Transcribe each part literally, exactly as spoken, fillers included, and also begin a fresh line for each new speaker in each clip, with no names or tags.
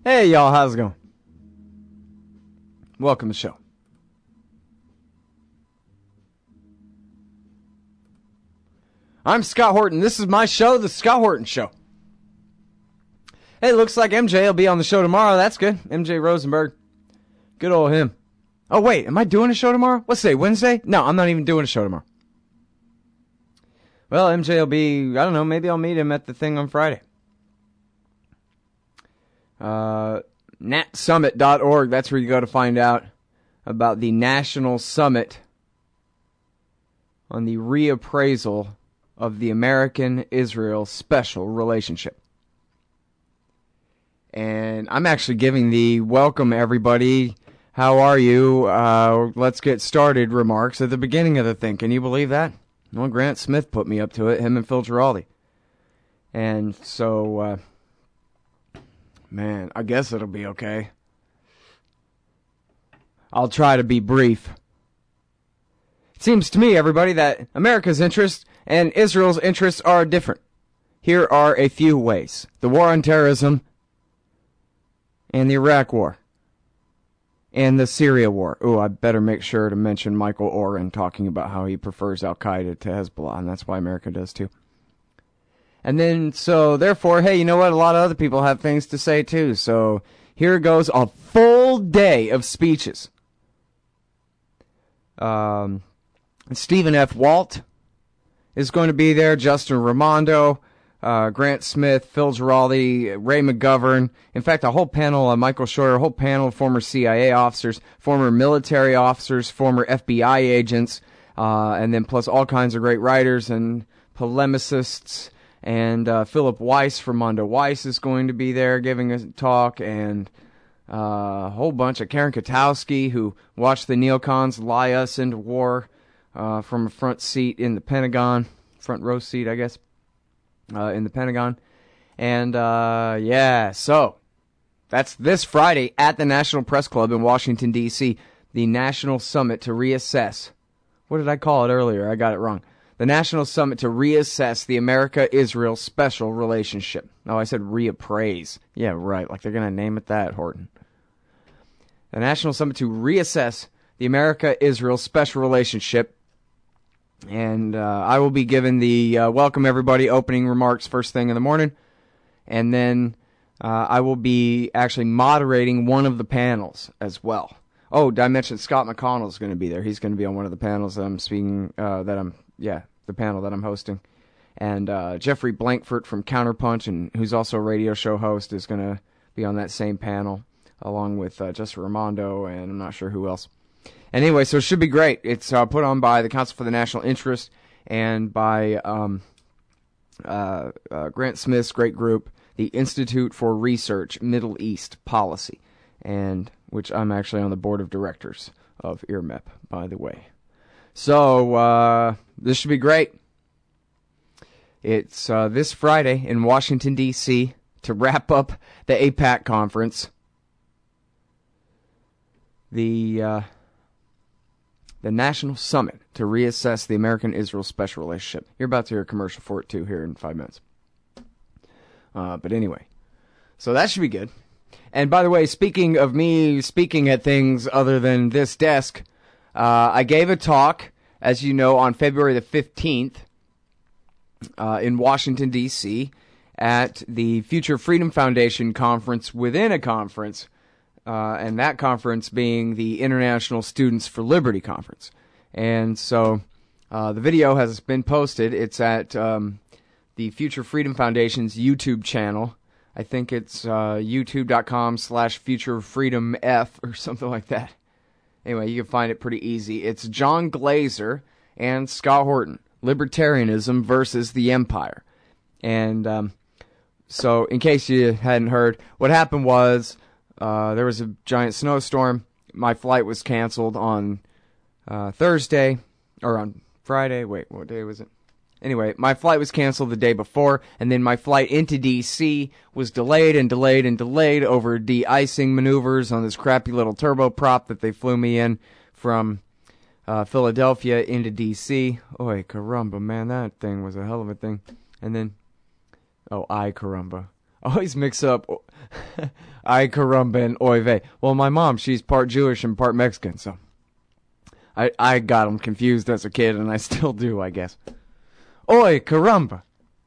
Hey, y'all, how's it going? Welcome to the show. I'm Scott Horton. This is my show, The Scott Horton Show. Hey, looks like M J will be on the show tomorrow. That's good. M J Rosenberg. Good old him. Oh, wait, am I doing a show tomorrow? What's today, Wednesday? No, I'm not even doing a show tomorrow. Well, M J will be, I don't know, maybe I'll meet him at the thing on Friday. Uh, nat summit dot org, that's where you go to find out about the National Summit on the reappraisal of the American-Israel special relationship. And I'm actually giving the welcome everybody, how are you, uh, let's get started remarks at the beginning of the thing. Can you believe that? Well, Grant Smith put me up to it, him and Phil Giraldi. And so, uh, man, I guess it'll be okay. I'll try to be brief. It seems to me, everybody, that America's interests and Israel's interests are different. Here are a few ways. The war on terrorism and the Iraq war and the Syria war. Ooh, I better make sure to mention Michael Oren talking about how he prefers Al-Qaeda to Hezbollah, and that's why America does too. And then, so, therefore, hey, you know what? A lot of other people have things to say too. So, here goes a full day of speeches. Um, Stephen F. Walt is going to be there, Justin Raimondo, uh, Grant Smith, Phil Giraldi, Ray McGovern. In fact, a whole panel, uh, Michael Scheuer, a whole panel of former C I A officers, former military officers, former F B I agents, uh, and then plus all kinds of great writers and polemicists. And uh, Philip Weiss from Mondo Weiss is going to be there giving a talk, and uh, a whole bunch of Karen Katowski, who watched the neocons lie us into war uh, from a front seat in the Pentagon, front row seat, I guess, uh, in the Pentagon. And uh, yeah, so that's this Friday at the National Press Club in Washington, D C, the National Summit to reassess. What did I call it earlier? I got it wrong. The National Summit to reassess the America-Israel special relationship. Oh, I said reappraise. Yeah, right, like they're going to name it that, Horton. The National Summit to reassess the America-Israel special relationship. And uh, I will be giving the uh, welcome everybody opening remarks first thing in the morning. And then uh, I will be actually moderating one of the panels as well. Oh, did I mention Scott McConnell is going to be there? He's going to be on one of the panels that I'm speaking, uh, that I'm Yeah, the panel that I'm hosting. And uh, Jeffrey Blankfurt from Counterpunch, and who's also a radio show host, is going to be on that same panel, along with uh, Justin Raimondo, and I'm not sure who else. And anyway, so it should be great. It's uh, put on by the Council for the National Interest and by um, uh, uh, Grant Smith's great group, the Institute for Research Middle East Policy, and which I'm actually on the board of directors of I R M E P, by the way. So, uh, this should be great. It's uh, this Friday in Washington, D C to wrap up the AIPAC conference. The, uh, the National Summit to reassess the American-Israel special relationship. You're about to hear a commercial for it, too, here in five minutes. Uh, but anyway, so that should be good. And by the way, speaking of me speaking at things other than this desk, Uh, I gave a talk, as you know, on February the fifteenth uh, in Washington, D C at the Future Freedom Foundation conference within a conference, uh, and that conference being the International Students for Liberty Conference. And so uh, the video has been posted. It's at um, the Future Freedom Foundation's YouTube channel. I think it's uh, youtube.com slash futurefreedomf or something like that. Anyway, you can find it pretty easy. It's John Glazer and Scott Horton, Libertarianism versus the Empire. And um, so, in case you hadn't heard, what happened was uh, there was a giant snowstorm. My flight was canceled on uh, Thursday, or on Friday. Wait, what day was it? Anyway, my flight was canceled the day before, and then my flight into D C was delayed and delayed and delayed over de-icing maneuvers on this crappy little turboprop that they flew me in from uh, Philadelphia into D C. Oy, caramba, man, that thing was a hell of a thing. And then, oh, I caramba. I always mix up ay caramba and oy vey. Well, my mom, she's part Jewish and part Mexican, so I, I got them confused as a kid, and I still do, I guess. Oy caramba.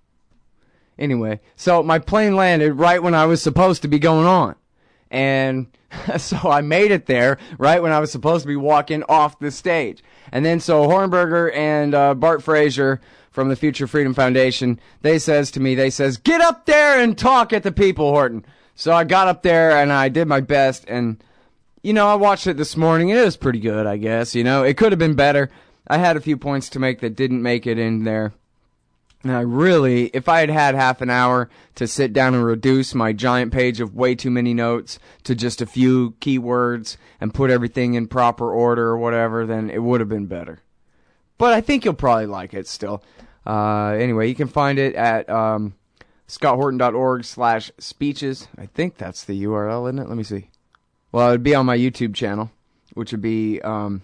Anyway, so my plane landed right when I was supposed to be going on. And so I made it there right when I was supposed to be walking off the stage. And then so Hornberger and uh, Bart Frazier from the Future Freedom Foundation, they says to me, they says, get up there and talk at the people, Horton. So I got up there and I did my best. And, you know, I watched it this morning and it was pretty good, I guess. You know, it could have been better. I had a few points to make that didn't make it in there. And I really, if I had had half an hour to sit down and reduce my giant page of way too many notes to just a few keywords and put everything in proper order or whatever, then it would have been better. But I think you'll probably like it still. Uh, anyway, you can find it at um, scotthorton.org slash speeches. I think that's the U R L, isn't it? Let me see. Well, it would be on my YouTube channel, which would be... Um,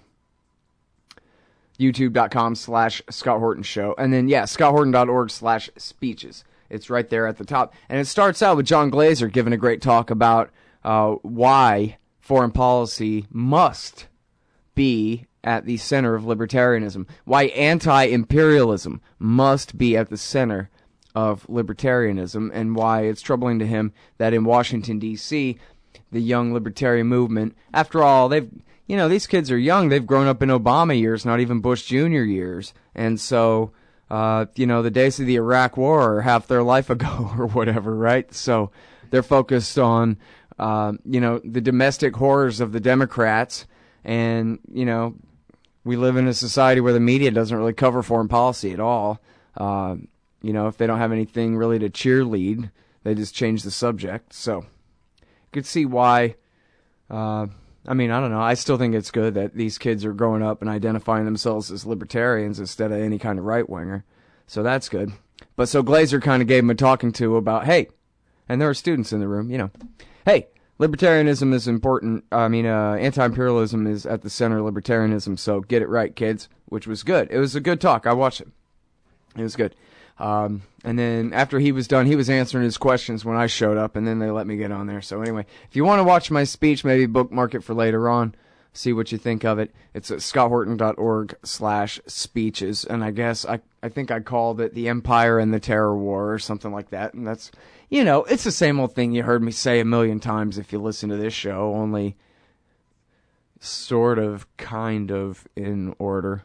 youtube.com slash Scott Horton Show. And then, yeah, scotthorton.org slash speeches. It's right there at the top. And it starts out with John Glazer giving a great talk about uh, why foreign policy must be at the center of libertarianism. Why anti-imperialism must be at the center of libertarianism. And why it's troubling to him that in Washington, D C, the young libertarian movement, after all, they've... You know, these kids are young. They've grown up in Obama years, not even Bush Junior years. And so, uh, you know, the days of the Iraq War are half their life ago or whatever, right? So they're focused on, uh, you know, the domestic horrors of the Democrats. And, you know, we live in a society where the media doesn't really cover foreign policy at all. Uh, you know, if they don't have anything really to cheerlead, they just change the subject. So you could see why... Uh, I mean, I don't know. I still think it's good that these kids are growing up and identifying themselves as libertarians instead of any kind of right-winger. So that's good. But so Glazer kind of gave him a talking to about, hey, and there are students in the room, you know, hey, libertarianism is important. I mean, uh, anti-imperialism is at the center of libertarianism, so get it right, kids, which was good. It was a good talk. I watched it. It was good. Um, and then after he was done, he was answering his questions when I showed up, and then they let me get on there. So anyway, if you want to watch my speech, maybe bookmark it for later on, see what you think of it. It's at scotthorton.org slash speeches, and I guess I, I think I called it The Empire and the Terror War or something like that, and that's, you know, it's the same old thing you heard me say a million times if you listen to this show, only sort of, kind of in order.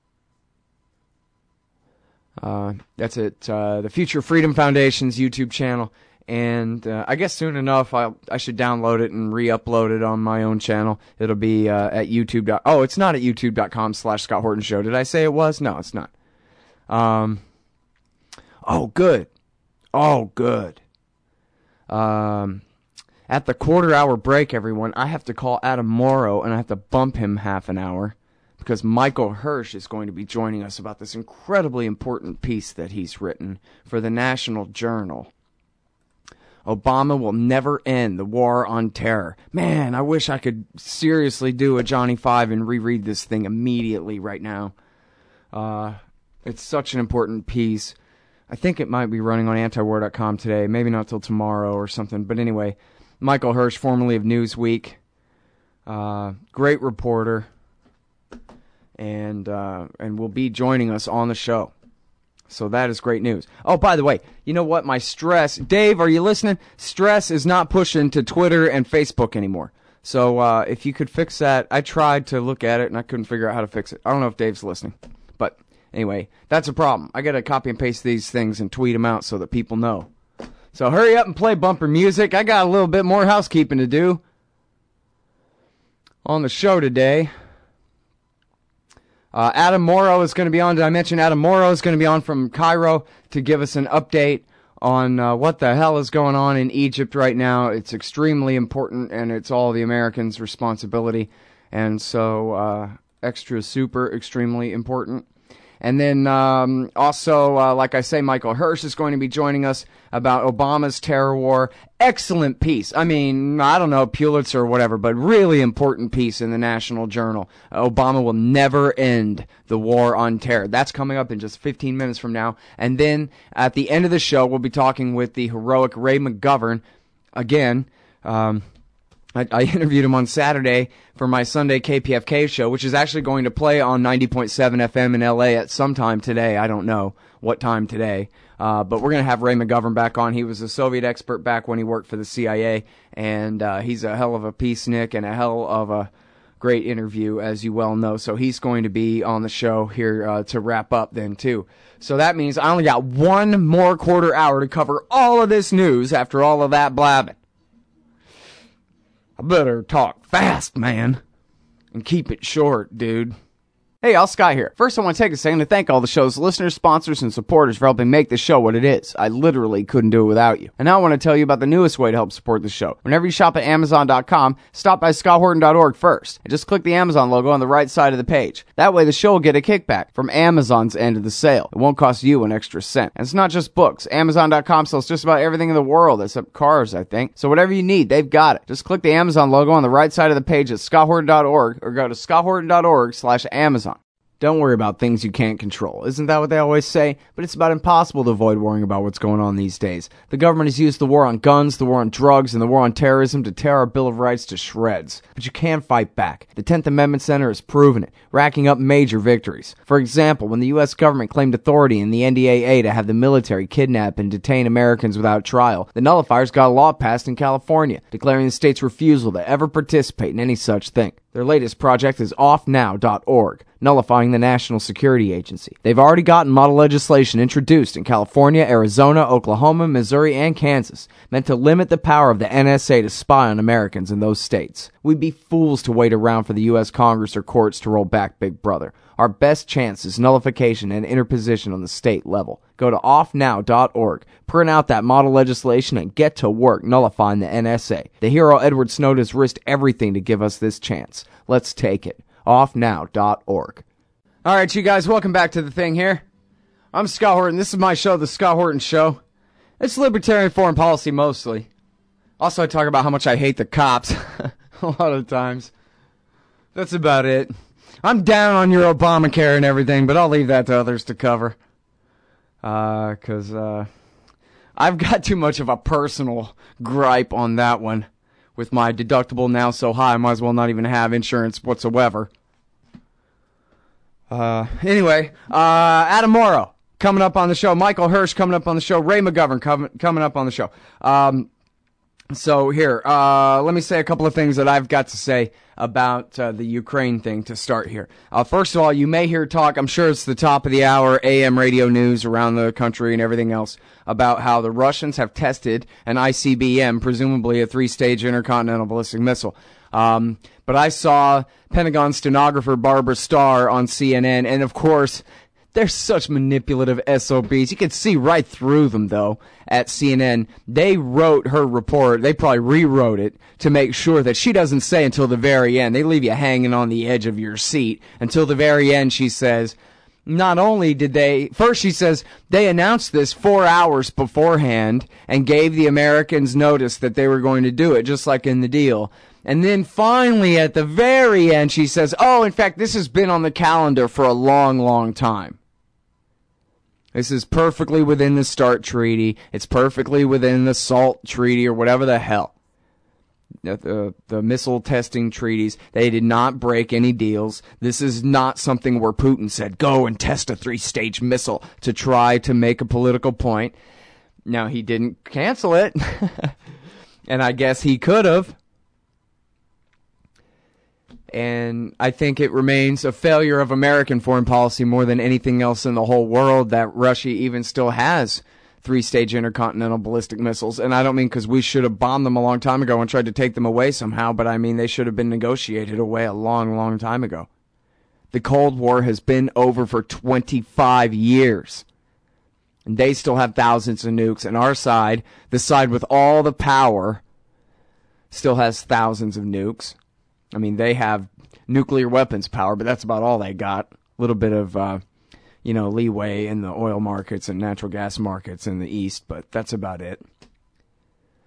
Uh, that's it. Uh, the Future Freedom Foundation's YouTube channel, and uh, I guess soon enough I I should download it and re-upload it on my own channel. It'll be uh, at YouTube. Oh, it's not at youtube.com slash Scott Horton Show. Did I say it was? No, it's not. Um. Oh, good. Oh, good. Um, at the quarter hour break, everyone, I have to call Adam Morrow, and I have to bump him half an hour, because Michael Hirsch is going to be joining us about this incredibly important piece that he's written for the National Journal. Obama will never end the war on terror. Man, I wish I could seriously do a Johnny Five and reread this thing immediately right now. Uh, it's such an important piece. I think it might be running on antiwar dot com today, maybe not till tomorrow or something. But anyway, Michael Hirsch, formerly of Newsweek, uh, great reporter. And uh, and will be joining us on the show. So that is great news. Oh, by the way, you know what? My stress... Dave, are you listening? Stress is not pushing to Twitter and Facebook anymore. So uh, if you could fix that... I tried to look at it, and I couldn't figure out how to fix it. I don't know if Dave's listening. But anyway, that's a problem. I got to copy and paste these things and tweet them out so that people know. So hurry up and play bumper music. I got a little bit more housekeeping to do on the show today. Uh, Adam Morrow is going to be on. Did I mention Adam Morrow is going to be on from Cairo to give us an update on uh, what the hell is going on in Egypt right now? It's extremely important, and it's all the Americans' responsibility. And so, uh, extra super, extremely important. And then also, uh, like I say, Michael Hirsch is going to be joining us about Obama's terror war. excellent piece. I mean, I don't know, Pulitzer or whatever, but really important piece in the National Journal. Obama will never end the war on terror. That's coming up in just fifteen minutes from now. And then at the end of the show, we'll be talking with the heroic Ray McGovern again. Um, I, I interviewed him on Saturday for my Sunday K P F K show, which is actually going to play on ninety point seven F M in L A at some time today. I don't know what time today. Uh, but we're going to have Ray McGovern back on. He was a Soviet expert back when he worked for the C I A, and uh, he's a hell of a peacenik and a hell of a great interview, as you well know. So he's going to be on the show here uh, to wrap up then, too. So that means I only got one more quarter hour to cover all of this news after all of that blabbing. I better talk fast, man, and keep it short, dude. Hey, Al Scott here. First, I want to take a second to thank all the show's listeners, sponsors, and supporters for helping make the show what it is. I literally couldn't do it without you. And now I want to tell you about the newest way to help support the show. Whenever you shop at Amazon dot com, stop by Scott Horton dot org first, and just click the Amazon logo on the right side of the page. That way, the show will get a kickback from Amazon's end of the sale. It won't cost you an extra cent. And it's not just books. Amazon dot com sells just about everything in the world, except cars, I think. So whatever you need, they've got it. Just click the Amazon logo on the right side of the page at Scott Horton dot org, or go to Scott Horton dot org slash Amazon. Don't worry about things you can't control. Isn't that what they always say? But it's about impossible to avoid worrying about what's going on these days. The government has used the war on guns, the war on drugs, and the war on terrorism to tear our Bill of Rights to shreds. But you can fight back. The tenth Amendment Center has proven it, racking up major victories. For example, when the U S government claimed authority in the N D A A to have the military kidnap and detain Americans without trial, the nullifiers got a law passed in California, declaring the state's refusal to ever participate in any such thing. Their latest project is off now dot org, nullifying the National Security Agency. They've already gotten model legislation introduced in California, Arizona, Oklahoma, Missouri, and Kansas, meant to limit the power of the N S A to spy on Americans in those states. We'd be fools to wait around for the U S Congress or courts to roll back Big Brother. Our best chance is nullification and interposition on the state level. Go to off now dot org, print out that model legislation, and get to work nullifying the N S A. The hero Edward Snowden has risked everything to give us this chance. Let's take it. off now dot org. All right, you guys, welcome back to the thing here. I'm Scott Horton. This is my show, The Scott Horton Show. It's libertarian foreign policy mostly. Also, I talk about how much I hate the cops a lot of times. That's about it. I'm down on your Obamacare and everything, but I'll leave that to others to cover. Uh, cause, uh, I've got too much of a personal gripe on that one. With my deductible now so high, I might as well not even have insurance whatsoever. Uh, anyway, uh, Adam Morrow coming up on the show. Michael Hirsch coming up on the show. Ray McGovern com- coming up on the show. Um, so here, uh, let me say a couple of things that I've got to say about uh, the Ukraine thing to start here. Uh, first of all, you may hear talk, I'm sure it's the top of the hour A M radio news around the country and everything else, about how the Russians have tested an I C B M, presumably a three-stage intercontinental ballistic missile. Um, but I saw Pentagon stenographer Barbara Starr on C N N, and of course, they're such manipulative S O Bs. You can see right through them, though, at C N N. They wrote her report. They probably rewrote it to make sure that she doesn't say until the very end. They leave you hanging on the edge of your seat. Until the very end, she says, not only did they... First, she says, they announced this four hours beforehand and gave the Americans notice that they were going to do it, just like in the deal. And then finally, at the very end, she says, oh, in fact, this has been on the calendar for a long, long time. This is perfectly within the START treaty. It's perfectly within the SALT treaty or whatever the hell. The, the, the missile testing treaties, they did not break any deals. This is not something where Putin said, go and test a three-stage missile to try to make a political point. Now, he didn't cancel it. And I guess he could have. And I think it remains a failure of American foreign policy more than anything else in the whole world that Russia even still has three-stage intercontinental ballistic missiles. And I don't mean because we should have bombed them a long time ago and tried to take them away somehow, but I mean they should have been negotiated away a long, long time ago. The Cold War has been over for twenty-five years. And they still have thousands of nukes. And our side, the side with all the power, still has thousands of nukes. I mean, they have nuclear weapons power, but that's about all they got. A little bit of, uh, you know, leeway in the oil markets and natural gas markets in the East, but that's about it.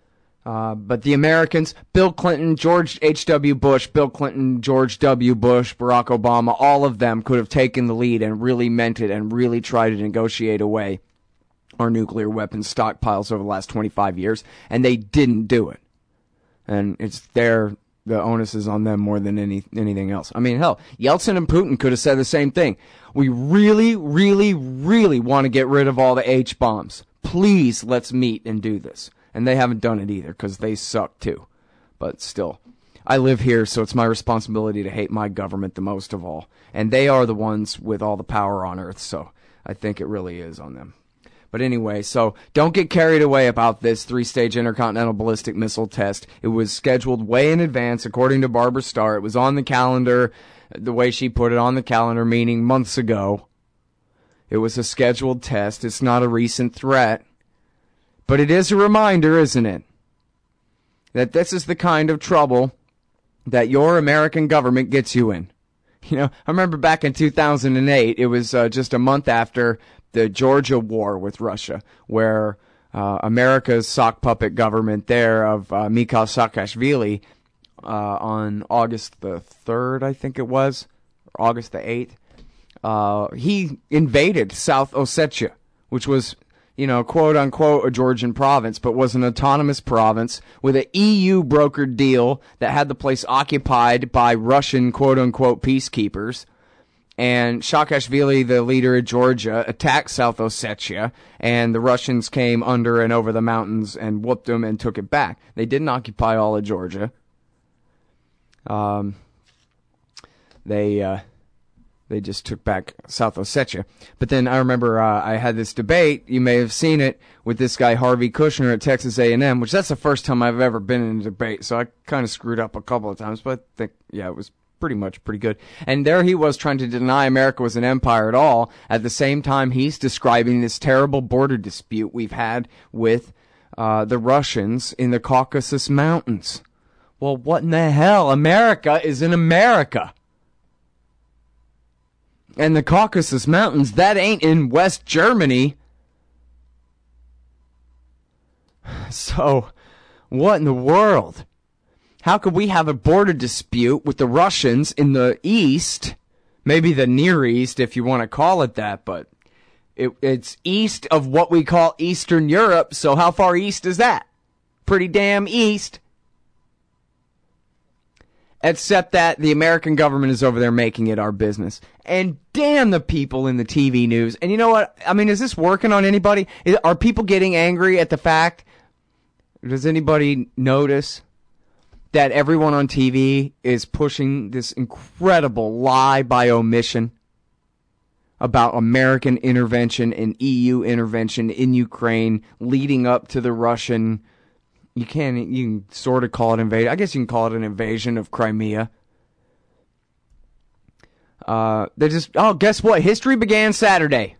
Uh, but the Americans, Bill Clinton, George H W. Bush, Bill Clinton, George W. Bush, Barack Obama, all of them could have taken the lead and really meant it and really tried to negotiate away our nuclear weapons stockpiles over the last twenty-five years, and they didn't do it. And it's their, the onus is on them more than any anything else. I mean, hell, Yeltsin and Putin could have said the same thing. We really, really, really want to get rid of all the H-bombs. Please, let's meet and do this. And they haven't done it either, because they suck too. But still, I live here, so it's my responsibility to hate my government the most of all. And they are the ones with all the power on Earth, so I think it really is on them. But anyway, so don't get carried away about this three-stage intercontinental ballistic missile test. It was scheduled way in advance, according to Barbara Starr. It was on the calendar, the way she put it, on the calendar, meaning months ago. It was a scheduled test. It's not a recent threat. But it is a reminder, isn't it, that this is the kind of trouble that your American government gets you in. You know, I remember back in two thousand eight, it was uh, just a month after the Georgia war with Russia, where uh, America's sock puppet government there of uh, Mikhail Saakashvili uh, on August the third, I think it was, or August the eighth, uh, he invaded South Ossetia, which was, you know, quote unquote, a Georgian province, but was an autonomous province with an E U brokered deal that had the place occupied by Russian quote unquote peacekeepers. And Saakashvili, the leader of Georgia, attacked South Ossetia, and the Russians came under and over the mountains and whooped them and took it back. They didn't occupy all of Georgia. Um, they, uh, They just took back South Ossetia. But then I remember uh, I had this debate, you may have seen it, with this guy Harvey Kushner at Texas A and M, which that's the first time I've ever been in a debate, so I kind of screwed up a couple of times, but I think, yeah, it was pretty much pretty good. And there he was trying to deny America was an empire at all. At the same time, he's describing this terrible border dispute we've had with uh, the Russians in the Caucasus Mountains. Well, what in the hell? America is in America. And the Caucasus Mountains, that ain't in West Germany. So, what in the world? How could we have a border dispute with the Russians in the East? Maybe the Near East, if you want to call it that, but it, it's east of what we call Eastern Europe, so how far east is that? Pretty damn east. Except that the American government is over there making it our business. And damn the people in the T V news. And you know what? I mean, is this working on anybody? Is, are people getting angry at the fact? Does anybody notice that everyone on T V is pushing this incredible lie by omission about American intervention and E U intervention in Ukraine leading up to the Russian... You can you can sort of call it invasion. I guess you can call it an invasion of Crimea. Uh, they just oh, guess what? History began Saturday.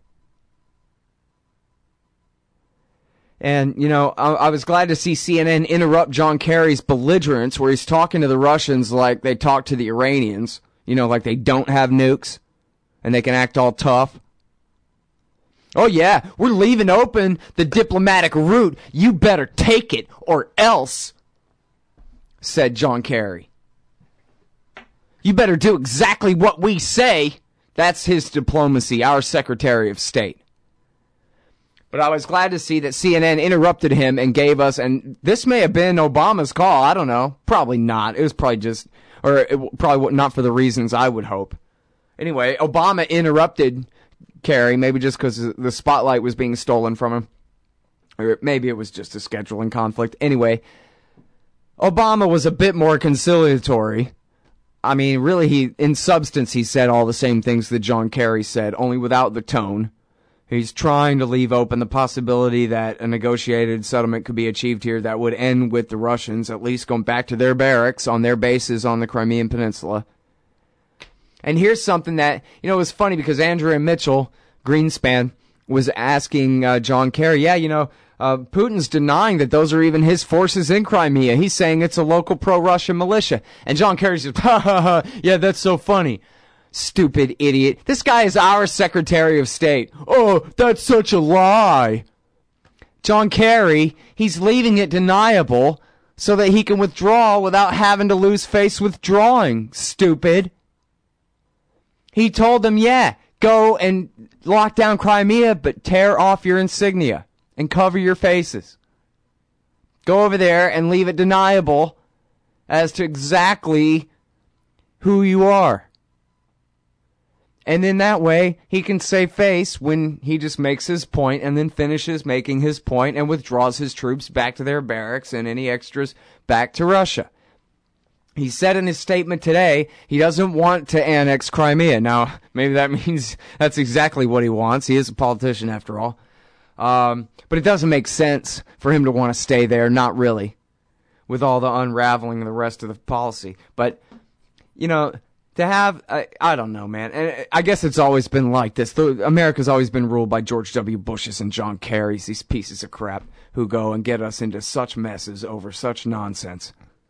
And you know, I, I was glad to see C N N interrupt John Kerry's belligerence, where he's talking to the Russians like they talk to the Iranians. You know, like they don't have nukes, and they can act all tough. Oh yeah, we're leaving open the diplomatic route. You better take it or else, said John Kerry. You better do exactly what we say. That's his diplomacy, our Secretary of State. But I was glad to see that C N N interrupted him and gave us, and this may have been Obama's call, I don't know. Probably not. It was probably just, or it probably not for the reasons I would hope. Anyway, Obama interrupted Kerry, maybe just because the spotlight was being stolen from him. Or maybe it was just a scheduling conflict. Anyway, Obama was a bit more conciliatory. I mean, really, he in substance, he said all the same things that John Kerry said, only without the tone. He's trying to leave open the possibility that a negotiated settlement could be achieved here that would end with the Russians at least going back to their barracks on their bases on the Crimean Peninsula. And here's something that, you know, it was funny because Andrea Mitchell, Greenspan, was asking uh, John Kerry, yeah, you know, uh, Putin's denying that those are even his forces in Crimea. He's saying it's a local pro-Russian militia. And John Kerry says, ha ha ha, yeah, that's so funny. Stupid idiot. This guy is our Secretary of State. Oh, that's such a lie. John Kerry, he's leaving it deniable so that he can withdraw without having to lose face withdrawing, stupid. He told them, yeah, go and lock down Crimea, but tear off your insignia and cover your faces. Go over there and leave it deniable as to exactly who you are. And in that way, he can save face when he just makes his point and then finishes making his point and withdraws his troops back to their barracks and any extras back to Russia. He said in his statement today he doesn't want to annex Crimea. Now, maybe that means that's exactly what he wants. He is a politician after all. Um, but it doesn't make sense for him to want to stay there, not really, with all the unraveling of the rest of the policy. But, you know, to have, I, I don't know, man. And I guess it's always been like this. The, America's always been ruled by George W. Bushes and John Kerrys, these pieces of crap who go and get us into such messes over such nonsense.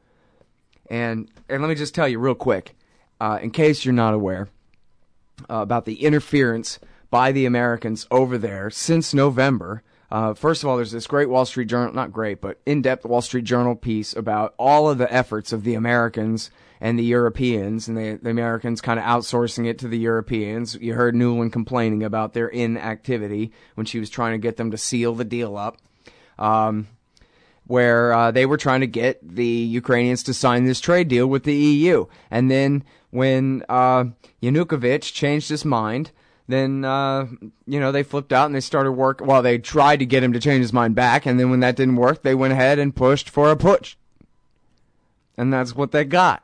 And and let me just tell you real quick, uh, in case you're not aware, uh, about the interference by the Americans over there since November. Uh, first of all, there's this great Wall Street Journal, not great, but in-depth Wall Street Journal piece about all of the efforts of the Americans and the Europeans, and the, the Americans kind of outsourcing it to the Europeans. You heard Nuland complaining about their inactivity when she was trying to get them to seal the deal up, um, where uh, they were trying to get the Ukrainians to sign this trade deal with the E U. And then when uh, Yanukovych changed his mind, then, uh, you know, they flipped out and they started work. Well, they tried to get him to change his mind back, and then when that didn't work, they went ahead and pushed for a putsch. And that's what they got.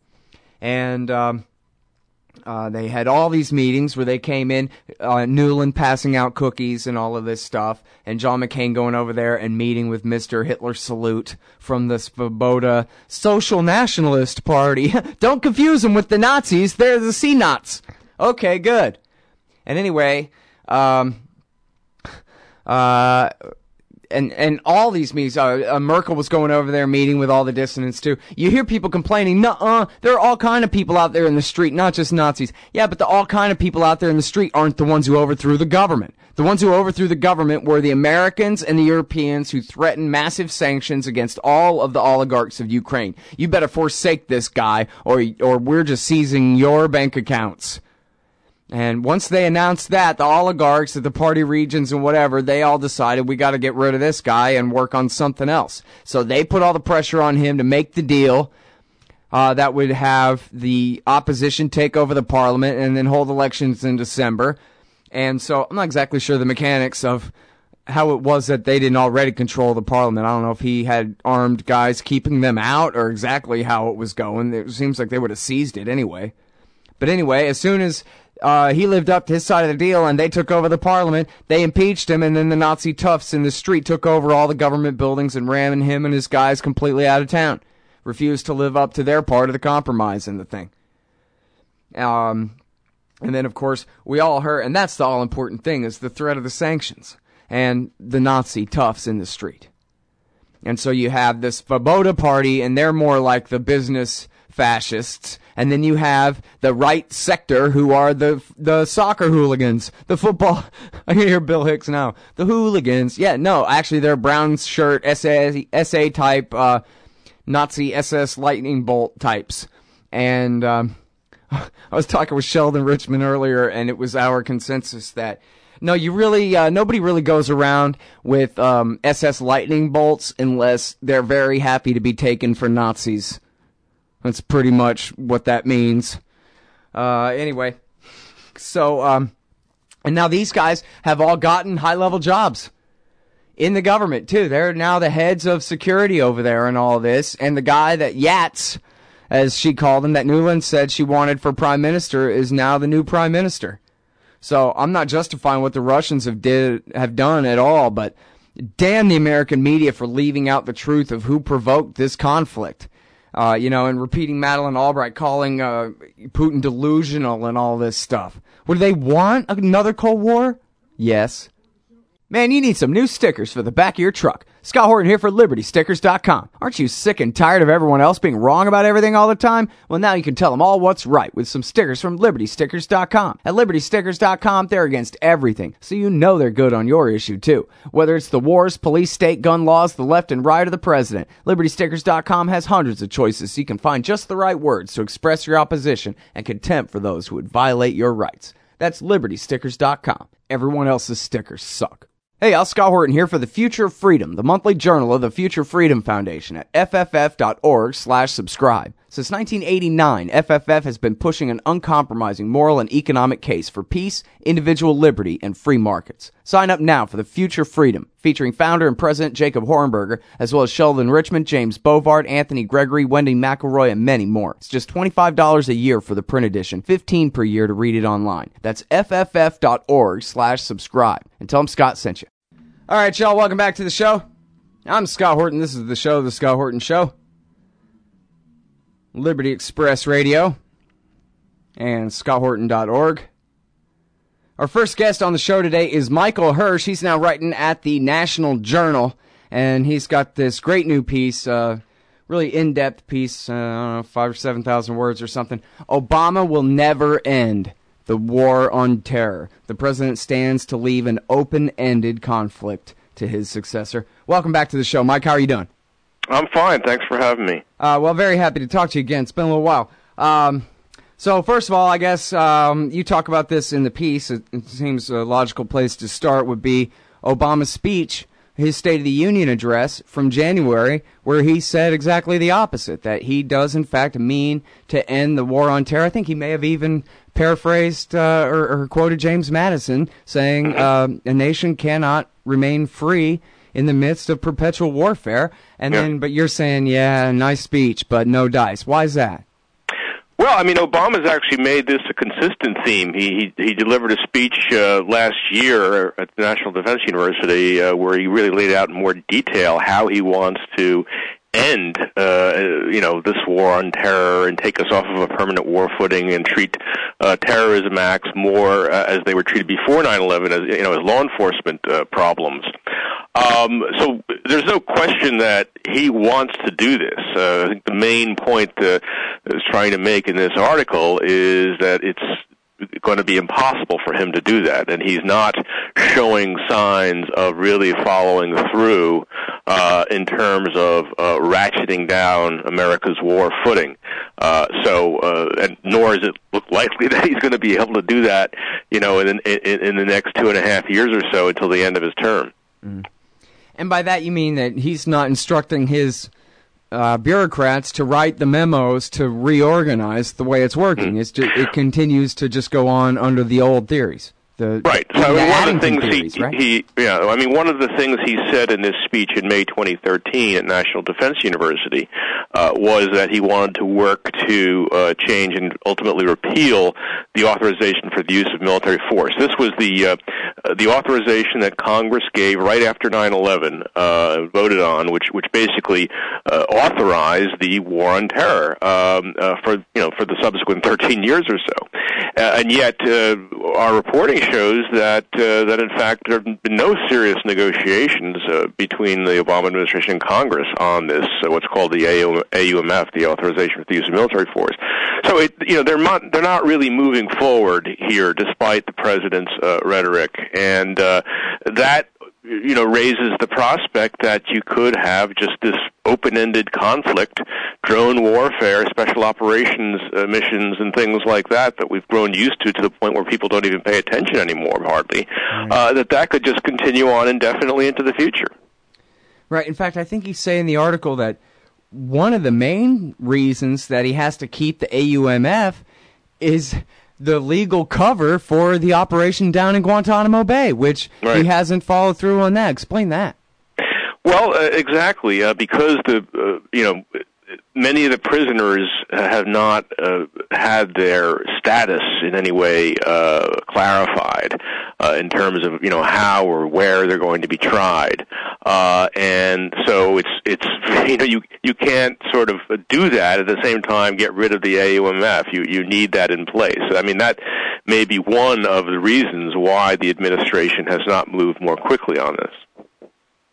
And um, uh, they had all these meetings where they came in, uh, Nuland passing out cookies and all of this stuff, and John McCain going over there and meeting with Mister Hitler Salute from the Svoboda Social Nationalist Party. Don't confuse them with the Nazis. They're the C-Nots. Okay, good. And anyway, um, uh, and and all these meetings, uh, uh, Merkel was going over there meeting with all the dissidents too. You hear people complaining, nuh-uh, there are all kind of people out there in the street, not just Nazis. Yeah, but the all kind of people out there in the street aren't the ones who overthrew the government. The ones who overthrew the government were the Americans and the Europeans who threatened massive sanctions against all of the oligarchs of Ukraine. You better forsake this guy, or or we're just seizing your bank accounts. And once they announced that, the oligarchs at the party regions and whatever, they all decided we got to get rid of this guy and work on something else. So they put all the pressure on him to make the deal uh, that would have the opposition take over the parliament and then hold elections in December. And so I'm not exactly sure the mechanics of how it was that they didn't already control the parliament. I don't know if he had armed guys keeping them out or exactly how it was going. It seems like they would have seized it anyway. But anyway, as soon as Uh, he lived up to his side of the deal, and they took over the parliament. They impeached him, and then the Nazi toughs in the street took over all the government buildings and ran him and his guys completely out of town. Refused to live up to their part of the compromise in the thing. Um, and then, of course, we all heard, and that's the all-important thing, is the threat of the sanctions and the Nazi toughs in the street. And so you have this Svoboda party, and they're more like the business fascists, and then you have the right sector who are the the soccer hooligans, the football. I can hear Bill Hicks now. The hooligans. Yeah, no, actually they're brown shirt S A S A type uh, Nazi S S lightning bolt types. And um, I was talking with Sheldon Richman earlier, and it was our consensus that no, you really uh, nobody really goes around with um, S S lightning bolts unless they're very happy to be taken for Nazis. That's pretty much what that means. Uh, anyway, so, um, and now these guys have all gotten high-level jobs in the government, too. They're now the heads of security over there and all this. And the guy that Yats, as she called him, that Nuland said she wanted for prime minister, is now the new prime minister. So I'm not justifying what the Russians have did have done at all, but damn the American media for leaving out the truth of who provoked this conflict. Uh, you know, and repeating Madeleine Albright, calling uh, Putin delusional and all this stuff. Would they want another Cold War? Yes. Man, you need some new stickers for the back of your truck. Scott Horton here for Liberty Stickers dot com. Aren't you sick and tired of everyone else being wrong about everything all the time? Well, now you can tell them all what's right with some stickers from Liberty Stickers dot com. At Liberty Stickers dot com, they're against everything, so you know they're good on your issue, too. Whether it's the wars, police, state, gun laws, the left and right, or the president, Liberty Stickers dot com has hundreds of choices so you can find just the right words to express your opposition and contempt for those who would violate your rights. That's Liberty Stickers dot com. Everyone else's stickers suck. Hey, I'm Scott Horton here for The Future of Freedom, the monthly journal of the Future Freedom Foundation at F F F dot org slash subscribe. Since nineteen eighty-nine, F F F has been pushing an uncompromising moral and economic case for peace, individual liberty, and free markets. Sign up now for The Future Freedom, featuring founder and president Jacob Hornberger, as well as Sheldon Richmond, James Bovard, Anthony Gregory, Wendy McElroy, and many more. It's just twenty-five dollars a year for the print edition, fifteen dollars per year to read it online. That's F F F dot org slash subscribe. And tell them Scott sent you. All right, y'all, welcome back to the show. I'm Scott Horton. This is the show, The Scott Horton Show. Liberty Express Radio and Scott Horton dot org. Our first guest on the show today is Michael Hirsch. He's now writing at the National Journal, and he's got this great new piece, uh, really in-depth piece, uh, I don't know, five or seven thousand words or something. Obama will never end the war on terror. The president stands to leave an open-ended conflict to his successor. Welcome back to the show, Mike. How are you doing?
I'm fine. Thanks for having me.
Uh, well, very happy to talk to you again. It's been a little while. Um, so, first of all, I guess um, you talk about this in the piece. It, it seems a logical place to start would be Obama's speech, his State of the Union address from January, where he said exactly the opposite, that he does, in fact, mean to end the war on terror. I think he may have even paraphrased uh, or, or quoted James Madison saying uh, a nation cannot remain free in the midst of perpetual warfare. And yeah. then, but you're saying, yeah, nice speech, but no dice. Why is that?
Well, I mean, Obama's actually made this a consistent theme. He he, he delivered a speech uh, last year at the National Defense University uh, where he really laid out in more detail how he wants to end, uh, you know, this war on terror and take us off of a permanent war footing and treat uh, terrorism acts more uh, as they were treated before nine eleven, as you know, as law enforcement uh, problems. Um, so there's no question that he wants to do this. Uh, I think the main point uh, is trying to make in this article is that it's going to be impossible for him to do that, and he's not showing signs of really following through uh, in terms of uh, ratcheting down America's war footing. Uh, so, uh, and nor is it look likely that he's going to be able to do that, you know, in, in, in the next two and a half years or so until the end of his term.
Mm. And by that you mean that he's not instructing his uh, bureaucrats to write the memos to reorganize the way it's working. Mm. It's just, it continues to just go on under the old theories. The,
right. So I mean, one of the things
theories,
he,
right?
he, yeah, I mean, one of the things he said in this speech in May twenty thirteen at National Defense University uh, was that he wanted to work to uh, change and ultimately repeal the authorization for the use of military force. This was the uh, the authorization that Congress gave right after nine eleven, uh, voted on, which which basically uh, authorized the war on terror um, uh, for you know for the subsequent thirteen years or so, uh, and yet uh, our reporting shows that uh, that in fact there have been no serious negotiations uh, between the Obama administration and Congress on this, uh, what's called the A U M F, the authorization for the use of military force. So it, you know, they're not they're not really moving forward here, despite the president's uh, rhetoric, and uh, that you know raises the prospect that you could have just this open-ended conflict, drone warfare, special operations uh, missions, and things like that that we've grown used to to the point where people don't even pay attention anymore, hardly, right. uh, that that could just continue on indefinitely into the future.
Right. In fact, I think you say in the article that one of the main reasons that he has to keep the A U M F is the legal cover for the operation down in Guantanamo Bay, which right. he hasn't followed through on that. Explain that.
Well, uh, exactly, uh, because the uh, you know many of the prisoners have not uh, had their status in any way uh, clarified uh, in terms of you know how or where they're going to be tried. Uh, and so it's, it's, you know, you, you can't sort of do that at the same time get rid of the A U M F. You, you need that in place. I mean, that may be one of the reasons why the administration has not moved more quickly on this.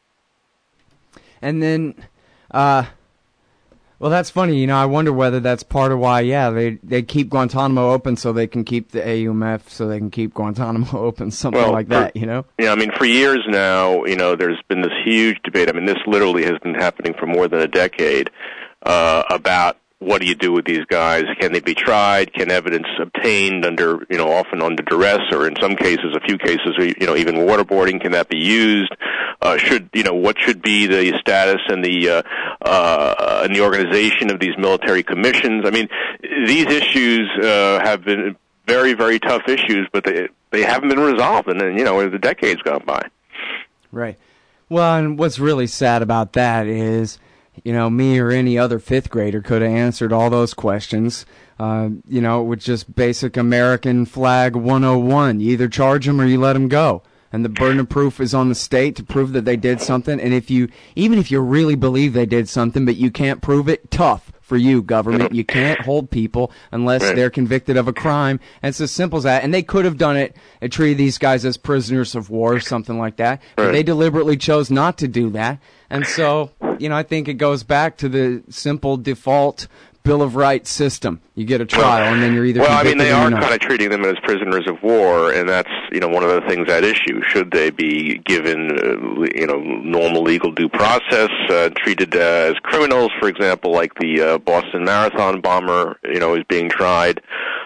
And then, uh, well, that's funny. You know, I wonder whether that's part of why, yeah, they they keep Guantanamo open so they can keep the A U M F, so they can keep Guantanamo open, something
well,
like that, you know?
Yeah, I mean, for years now, you know, there's been this huge debate. I mean, this literally has been happening for more than a decade uh, about what do you do with these guys? Can they be tried? Can evidence obtained under, you know, often under duress, or in some cases, a few cases, you know, even waterboarding, can that be used? Uh, should, you know, what should be the status and the, uh, uh, and the organization of these military commissions? I mean, these issues, uh, have been very, very tough issues, but they, they haven't been resolved, and then, you know, the decades gone by.
Right. Well, and what's really sad about that is, you know, me or any other fifth grader could have answered all those questions, uh, you know, with just basic American flag one oh one. You either charge them or you let them go. And the burden of proof is on the state to prove that they did something. And if you, even if you really believe they did something, but you can't prove it, tough for you, government. You can't hold people unless they're convicted of a crime. And it's as simple as that. And they could have done it and treated these guys as prisoners of war or something like that. But they deliberately chose not to do that. And so, you know, I think it goes back to the simple default Bill of Rights system. You get a trial, and then you're either
well, I mean,
convicted
they
or
are
not.
kind of treating them as prisoners of war, and that's, you know, one of the things at issue. Should they be given, uh, you know, normal legal due process, uh, treated uh, as criminals, for example, like the uh, Boston Marathon bomber, you know, is being tried.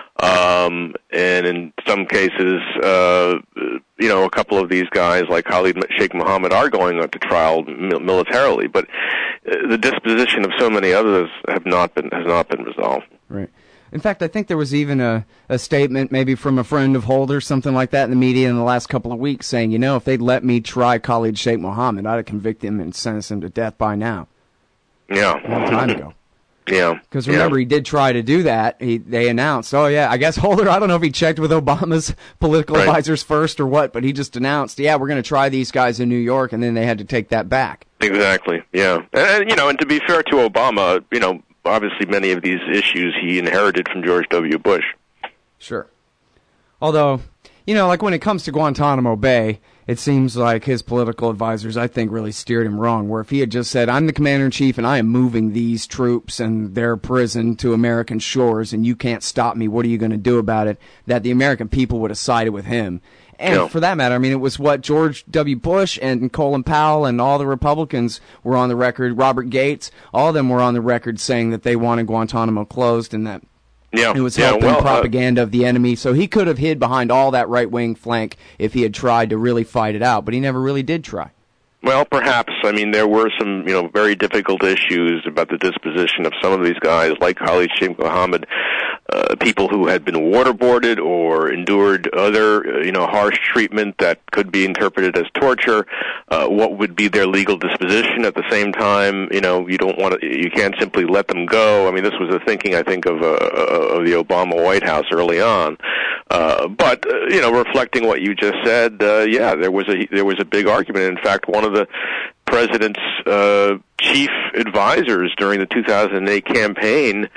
Um, and in some cases, uh, you know, a couple of these guys, like Khalid Sheikh Mohammed, are going to trial mil- militarily, but uh, the disposition of so many others have not been has not been resolved.
Right. In fact, I think there was even a, a statement maybe from a friend of Holder, something like that, in the media in the last couple of weeks, saying, you know, if they'd let me try Khalid Sheikh Mohammed, I'd have convicted him and sentenced him to death by now.
Yeah.
A long time ago.
Yeah.
Because remember,
yeah.
he did try to do that. He, they announced, oh, yeah, I guess Holder, I don't know if he checked with Obama's political
right.
advisors first or what, but he just announced, yeah, we're going to try these guys in New York, and then they had to take that back.
Exactly, yeah. And, and, you know, and to be fair to Obama, you know, obviously many of these issues he inherited from George W. Bush.
Sure. Although, you know, like when it comes to Guantanamo Bay, it seems like his political advisors, I think, really steered him wrong, where if he had just said, I'm the commander-in-chief and I am moving these troops and their prison to American shores and you can't stop me, what are you going to do about it, that the American people would have sided with him. And
yeah.
for that matter, I mean, it was what George W. Bush and Colin Powell and all the Republicans were on the record, Robert Gates, all of them were on the record saying that they wanted Guantanamo closed and that
Yeah,
it was
yeah,
helping
well,
propaganda uh, of the enemy. So he could have hid behind all that right-wing flank if he had tried to really fight it out, but he never really did try.
Well, perhaps. I mean, there were some, you know, very difficult issues about the disposition of some of these guys, like Khalid Sheikh Mohammed, uh, people who had been waterboarded or endured other, uh, you know, harsh treatment that could be interpreted as torture. Uh, what would be their legal disposition? At the same time, you know, you don't want to, you can't simply let them go. I mean, this was the thinking, I think, of, uh, of the Obama White House early on. Uh, but, uh, you know, reflecting what you just said, uh, yeah, there was a, there was a big argument. In fact, one of the president's uh, chief advisors during the two thousand eight campaign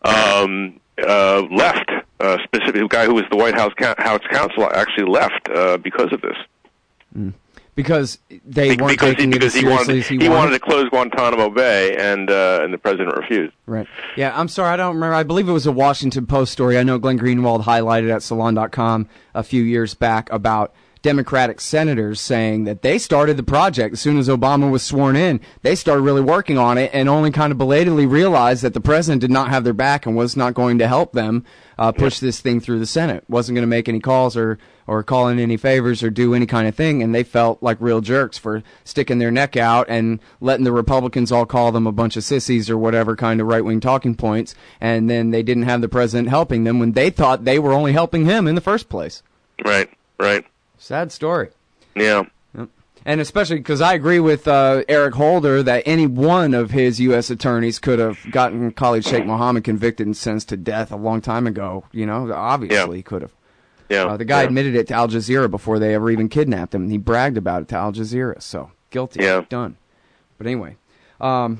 um, uh, left. Uh, specifically, the guy who was the White House House counsel actually left uh, because of this.
Mm. Because they
Be-
weren't
because
taking
he, because
it as
he wanted,
seriously as he,
he
wanted.
wanted to close Guantanamo Bay, and uh, and the president refused.
Right. Yeah, I'm sorry, I don't remember. I believe it was a Washington Post story. I know Glenn Greenwald highlighted at Salon dot com a few years back about Democratic senators saying that they started the project as soon as Obama was sworn in. They started really working on it and only kind of belatedly realized that the president did not have their back and was not going to help them uh, push this thing through the Senate. Wasn't going to make any calls or, or call in any favors or do any kind of thing, and they felt like real jerks for sticking their neck out and letting the Republicans all call them a bunch of sissies or whatever kind of right-wing talking points, and then they didn't have the president helping them when they thought they were only helping him in the first place.
Right, right.
Sad story.
Yeah.
Yep. And especially because I agree with uh, Eric Holder that any one of his U S attorneys could have gotten Khalid Sheikh Mohammed convicted and sentenced to death a long time ago. You know, obviously
yeah.
he could have.
Yeah.
Uh, the guy
yeah.
admitted it to Al Jazeera before they ever even kidnapped him, and he bragged about it to Al Jazeera. So Guilty.
Yeah.
Done. But anyway. Um,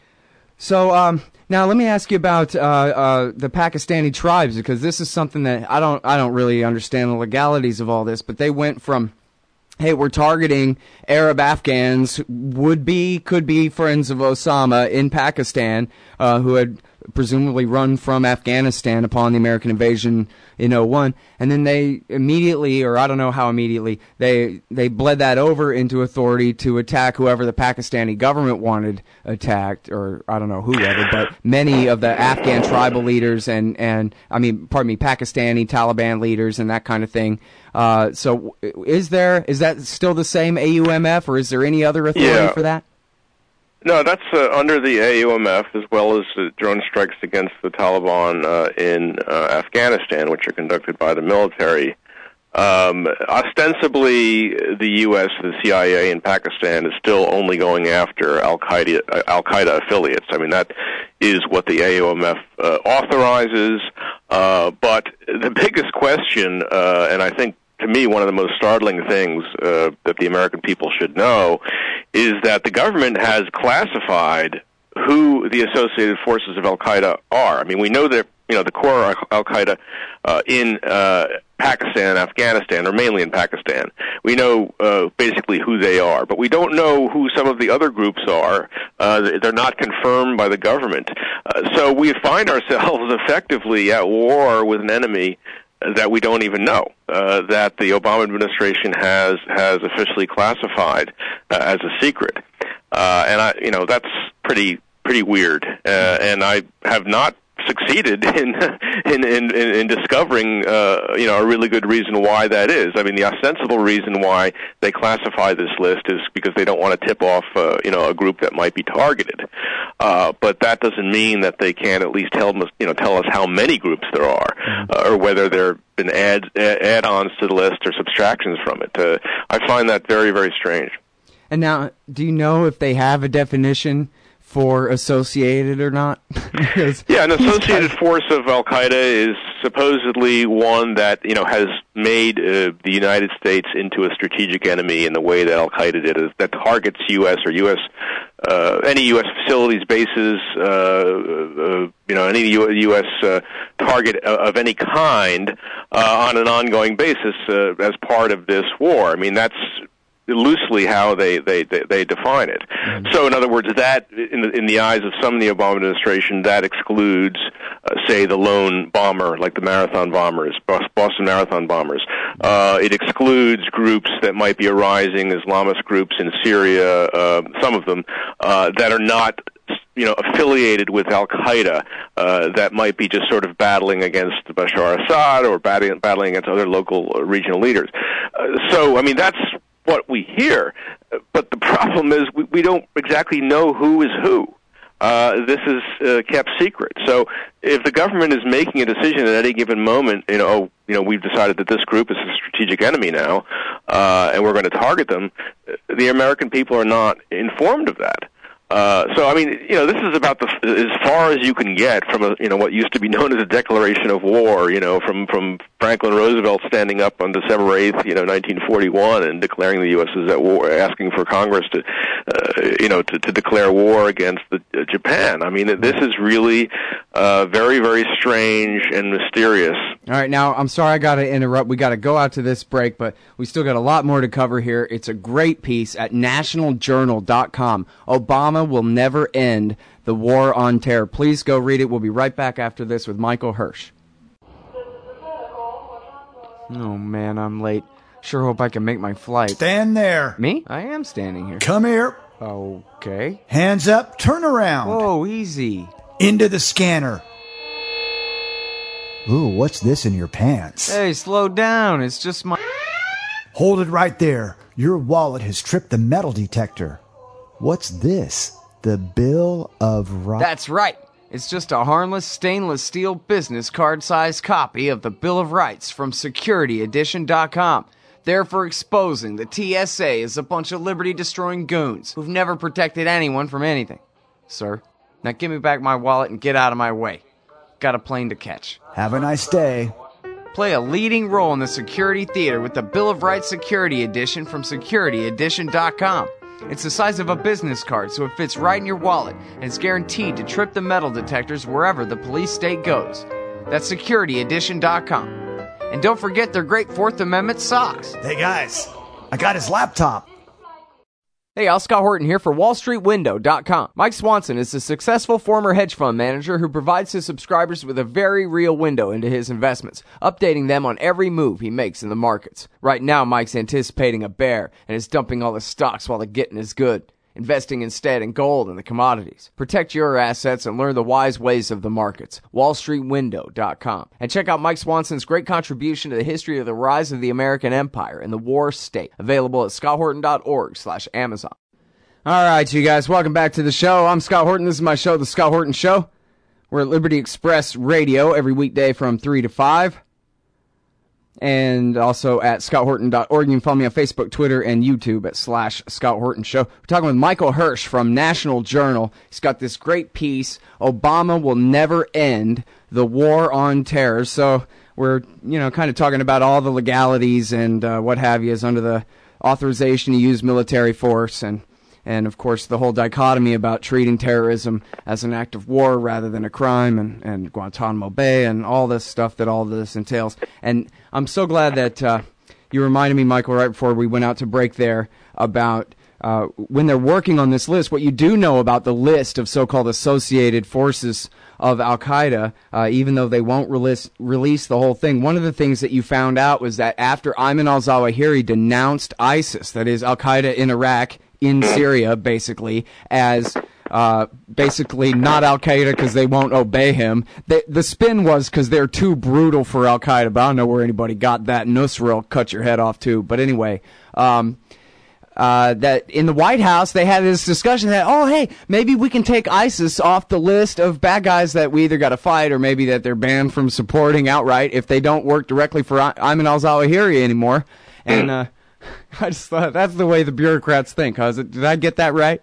so um, now let me ask you about uh, uh, the Pakistani tribes, because this is something that I don't I don't really understand the legalities of all this, but they went from, hey, we're targeting Arab Afghans, would be, could be friends of Osama in Pakistan, uh, who had presumably run from Afghanistan upon the American invasion in oh one, and then they immediately, or I don't know how immediately, they they bled that over into authority to attack whoever the Pakistani government wanted attacked, or I don't know whoever, but many of the Afghan tribal leaders and, and I mean, pardon me, Pakistani Taliban leaders and that kind of thing. Uh, so is there, is that still the same A U M F, or is there any other authority
yeah.
for that?
No, that's uh, under the A U M F, as well as uh, drone strikes against the Taliban uh, in uh, Afghanistan, which are conducted by the military. Um, ostensibly, the U S, the C I A in Pakistan is still only going after Al-Qaeda, uh, Al-Qaeda affiliates. I mean, that is what the A U M F uh, authorizes. Uh, but the biggest question, uh, and I think to me, one of the most startling things uh, that the American people should know is that the government has classified who the associated forces of Al-Qaeda are. I mean, we know that, you know, the core Al-Qaeda uh, in uh, Pakistan and Afghanistan, or mainly in Pakistan. We know uh, basically who they are, but we don't know who some of the other groups are. Uh, they're not confirmed by the government. Uh, so we find ourselves effectively at war with an enemy that we don't even know, uh, that the Obama administration has has officially classified uh, as a secret, uh, and I, you know, that's pretty pretty weird. Uh, and I have not succeeded in in in, in discovering, uh, you know, a really good reason why that is. I mean, the ostensible reason why they classify this list is because they don't want to tip off, uh, you know, a group that might be targeted. Uh, but that doesn't mean that they can't at least tell us, you know, tell us how many groups there are, uh, or whether there have been add, add-ons to the list or subtractions from it. Uh, I find that very, very strange.
And now, do you know if they have a definition for associated or not?
Yeah, an associated force of Al-Qaeda is supposedly one that, you know, has made uh, the United States into a strategic enemy in the way that Al-Qaeda did, is that targets U S or U S uh, any U S facilities, bases, uh, uh, you know, any U S uh, target of any kind uh, on an ongoing basis uh, as part of this war. I mean, that's loosely how they, they, they, they define it. Mm-hmm. So, in other words, that, in the, in the eyes of some in the Obama administration, that excludes, uh, say, the lone bomber, like the marathon bombers, Boston Marathon bombers. Uh, it excludes groups that might be arising, Islamist groups in Syria, uh, some of them, uh, that are not, you know, affiliated with Al-Qaeda, uh, that might be just sort of battling against Bashar Assad or battling, battling against other local uh, regional leaders. Uh, so, I mean, that's what we hear, but the problem is we, we don't exactly know who is who. Uh, this is uh, kept secret. So if the government is making a decision at any given moment, you know, oh, you know, we've decided that this group is a strategic enemy now, uh, and we're going to target them, the American people are not informed of that. Uh, so, I mean, you know, this is about the, as far as you can get from a, you know, what used to be known as a declaration of war, you know, from, from Franklin Roosevelt standing up on December eighth, you know, nineteen forty-one and declaring the U S is at war, asking for Congress to, uh, you know, to, to declare war against the, uh, Japan. I mean, this is really, uh, very, very strange and mysterious.
All right, now, I'm sorry I got to interrupt. We got to go out to this break, but we still got a lot more to cover here. It's a great piece at national journal dot com. Obama will never end the war on terror. Please go read it. We'll be right back after this with Michael Hirsch. Oh, man, I'm late. Sure hope I can make my flight.
Stand there.
Me? I am standing here.
Come here.
Okay.
Hands up. Turn around.
Whoa, easy.
Into the scanner. Ooh, what's this in your pants?
Hey, slow down. It's just my...
Hold it right there. Your wallet has tripped the metal detector. What's this? The Bill of Rights?
That's right. It's just a harmless stainless steel business card-sized copy of the Bill of Rights from security edition dot com. There for exposing the T S A as a bunch of liberty-destroying goons who've never protected anyone from anything. Sir, now give me back my wallet and get out of my way. Got a plane to catch.
Have a nice day.
Play a leading role in the security theater with the Bill of Rights Security Edition from security edition dot com. It's the size of a business card, so it fits right in your wallet, and it's guaranteed to trip the metal detectors wherever the police state goes. That's security edition dot com. And don't forget their great Fourth Amendment socks.
Hey guys, I got his laptop.
Hey, Al Scott Horton here for Wall Street Window dot com. Mike Swanson is a successful former hedge fund manager who provides his subscribers with a very real window into his investments, updating them on every move he makes in the markets. Right now, Mike's anticipating a bear and is dumping all his stocks while the getting is good, investing instead in gold and the commodities. Protect your assets and learn the wise ways of the markets. Wall Street Window dot com. And check out Mike Swanson's great contribution to the history of the rise of the American empire and the war state. Available at scott horton dot org slash Amazon. All right, you guys, welcome back to the show. I'm Scott Horton. This is my show, The Scott Horton Show. We're at Liberty Express Radio every weekday from three to five. And also at scott horton dot org. You can follow me on Facebook, Twitter, and YouTube at slash Scott Horton Show. We're talking with Michael Hirsch from National Journal. He's got this great piece, Obama Will Never End the War on Terror. So we're, you know, kind of talking about all the legalities and uh, what have you is under the authorization to use military force and And, of course, the whole dichotomy about treating terrorism as an act of war rather than a crime, and, and Guantanamo Bay, and all this stuff that all this entails. And I'm so glad that uh, you reminded me, Michael, right before we went out to break there, about uh, when they're working on this list, what you do know about the list of so-called associated forces of Al-Qaeda, uh, even though they won't release, release the whole thing. One of the things that you found out was that after Ayman al-Zawahiri denounced ISIS, that is Al-Qaeda in Iraq, in Syria, basically, as uh, basically not Al-Qaeda because they won't obey him. They, the spin was because they're too brutal for Al-Qaeda, but I don't know where anybody got that. Nusra will cut your head off, too. But anyway, um, uh, that in the White House, they had this discussion that, oh, hey, maybe we can take ISIS off the list of bad guys that we either got to fight or maybe that they're banned from supporting outright if they don't work directly for Ayman al-Zawahiri anymore. And, uh, I just thought that's the way the bureaucrats think, huh? Did I get that right?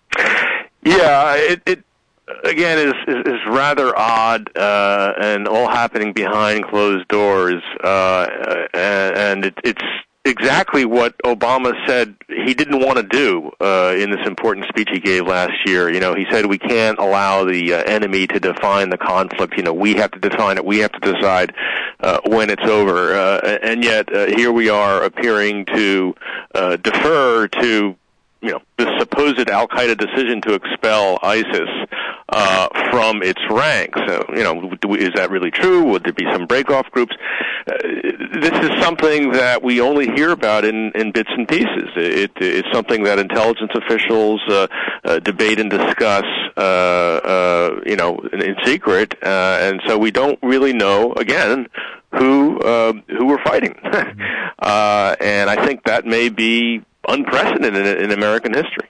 Yeah, it, it again is, is is rather odd uh, and all happening behind closed doors, uh, and, and it, it's exactly what Obama said he didn't want to do uh, in this important speech he gave last year. You know, he said we can't allow the uh, enemy to define the conflict. You know, we have to define it. We have to decide uh, when it's over. Uh, and yet uh, here we are appearing to uh, defer to, you know, the supposed Al-Qaeda decision to expel ISIS uh, from its ranks. So, you know, is that really true? Would there be some break-off groups? Uh, this is something that we only hear about in, in bits and pieces. It, it's something that intelligence officials uh, uh, debate and discuss, uh, uh, you know, in, in secret, uh, and so we don't really know, again, who uh, who we're fighting. uh, and I think that may be unprecedented in, in American history.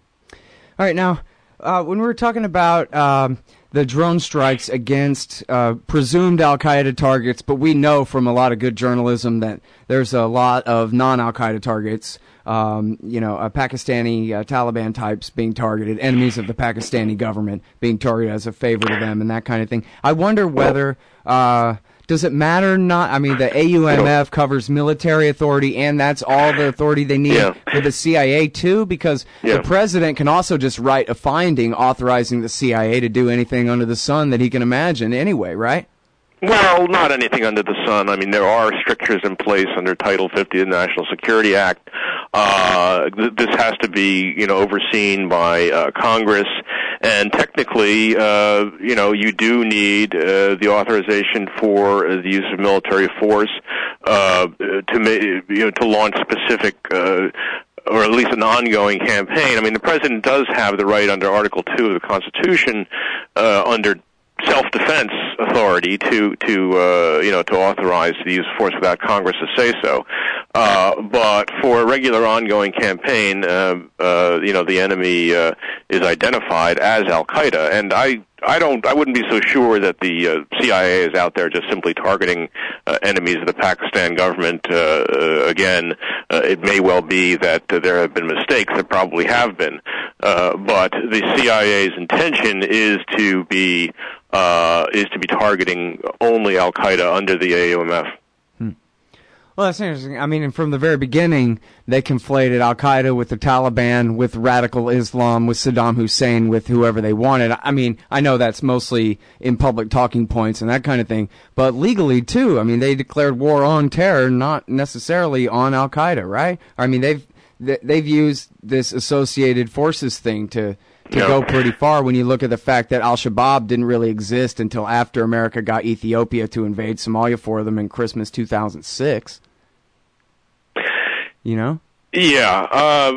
All right, now, uh, when we were talking about um, the drone strikes against uh, presumed Al-Qaeda targets, but we know from a lot of good journalism that there's a lot of non-Al-Qaeda targets, um, you know, uh, Pakistani uh, Taliban types being targeted, enemies of the Pakistani government being targeted as a favor to them and that kind of thing. I wonder whether... Uh, Does it matter not? I mean, the A U M F covers military authority, and that's all the authority they need
yeah.
for the C I A, too, because yeah. the president can also just write a finding authorizing the C I A to do anything under the sun that he can imagine anyway, right?
Well, not anything under the sun. I mean, there are strictures in place under Title fifty of the National Security Act. Uh, th- this has to be, you know, overseen by uh, Congress. And technically, uh, you know, you do need uh, the authorization for uh, the use of military force uh, to, ma- you know, to launch specific uh, or at least an ongoing campaign. I mean, the president does have the right under Article two of the Constitution, uh, under self-defense authority to to uh, you know to authorize the use of force without Congress to say so. Uh, but for a regular ongoing campaign, uh, uh, you know the enemy uh, is identified as Al-Qaeda, and I. I don't. I wouldn't be so sure that the uh, C I A is out there just simply targeting uh, enemies of the Pakistan government. Uh, uh, again, uh, it may well be that uh, there have been mistakes. There probably have been, uh, but the C I A's intention is to be uh, is to be targeting only Al Qaeda under the A U M F.
Hmm. Well, that's interesting. I mean, from the very beginning, they conflated Al-Qaeda with the Taliban, with radical Islam, with Saddam Hussein, with whoever they wanted. I mean, I know that's mostly in public talking points and that kind of thing, but legally, too. I mean, they declared war on terror, not necessarily on Al-Qaeda, right? I mean, they've they've used this associated forces thing to... to
yeah.
go pretty far when you look at the fact that Al-Shabaab didn't really exist until after America got Ethiopia to invade Somalia for them in Christmas two thousand six. You know?
Yeah. Uh,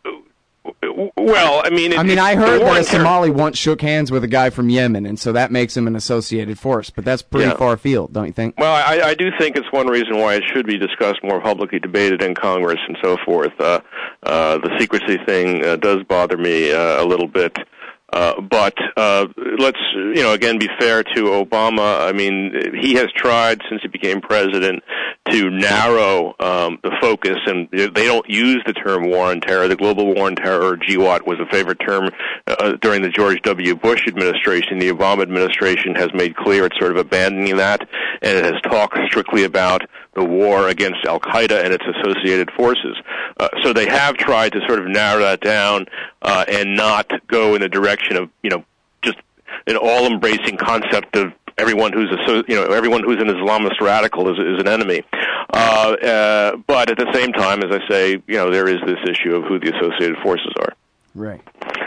well, I mean... It,
I mean, I heard that a
terror-
Somali once shook hands with a guy from Yemen, and so that makes him an associated force, but that's pretty
Yeah.
far afield, don't you think?
Well, I, I do think it's one reason why it should be discussed more publicly, debated in Congress and so forth. Uh, uh, the secrecy thing uh, does bother me uh, a little bit. Uh, but uh, let's, you know, again, be fair to Obama. I mean, he has tried since he became president to narrow um, the focus, and they don't use the term war on terror. The global war on terror, or G W O T, was a favorite term uh, during the George W. Bush administration. The Obama administration has made clear it's sort of abandoning that, and it has talked strictly about the war against Al-Qaeda and its associated forces. Uh, so they have tried to sort of narrow that down uh, and not go in the direction of, you know, just an all-embracing concept of everyone who's a, you know, everyone who's an Islamist radical is, is an enemy. Uh, uh, but at the same time, as I say, you know, there is this issue of who the associated forces are.
Right.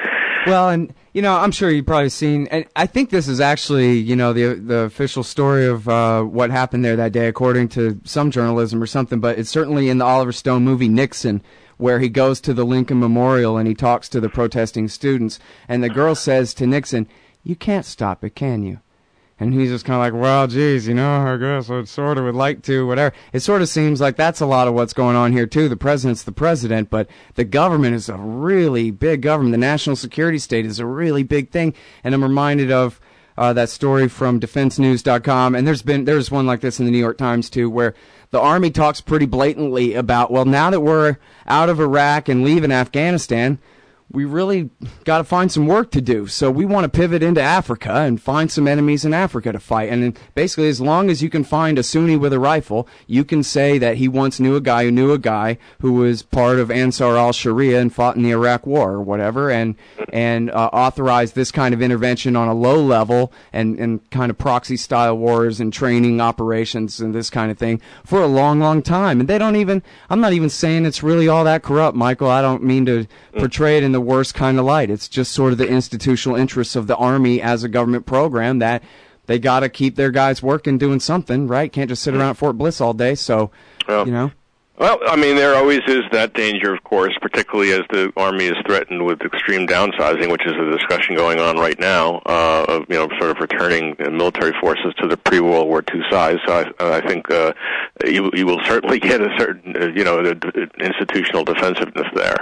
Well, and, you know, I'm sure you've probably seen, and I think this is actually, you know, the the official story of uh, what happened there that day, according to some journalism or something, but it's certainly in the Oliver Stone movie Nixon, where he goes to the Lincoln Memorial and he talks to the protesting students, and the girl says to Nixon, "You can't stop it, can you?" And he's just kind of like, well, geez, you know, I guess I sort of would like to, whatever. It sort of seems like that's a lot of what's going on here, too. The president's the president, but the government is a really big government. The national security state is a really big thing. And I'm reminded of uh, that story from defense news dot com, and there's been there's one like this in the New York Times, too, where the Army talks pretty blatantly about, well, now that we're out of Iraq and leaving Afghanistan, we really got to find some work to do. So we want to pivot into Africa and find some enemies in Africa to fight. And basically, as long as you can find a Sunni with a rifle, you can say that he once knew a guy who knew a guy who was part of Ansar al-Sharia and fought in the Iraq War or whatever, and and uh, authorized this kind of intervention on a low level and, and kind of proxy-style wars and training operations and this kind of thing for a long, long time. And they don't even, I'm not even saying it's really all that corrupt, Michael. I don't mean to portray it in the worst kind of light. It's just sort of the institutional interests of the Army as a government program that they got to keep their guys working, doing something, right? Can't just sit around at Fort Bliss all day. So, well, you know.
Well, I mean, there always is that danger, of course, particularly as the Army is threatened with extreme downsizing, which is a discussion going on right now, uh, of, you know, sort of returning military forces to the pre-World War Two size. So I, I think uh, you, you will certainly get a certain, uh, you know, institutional defensiveness there.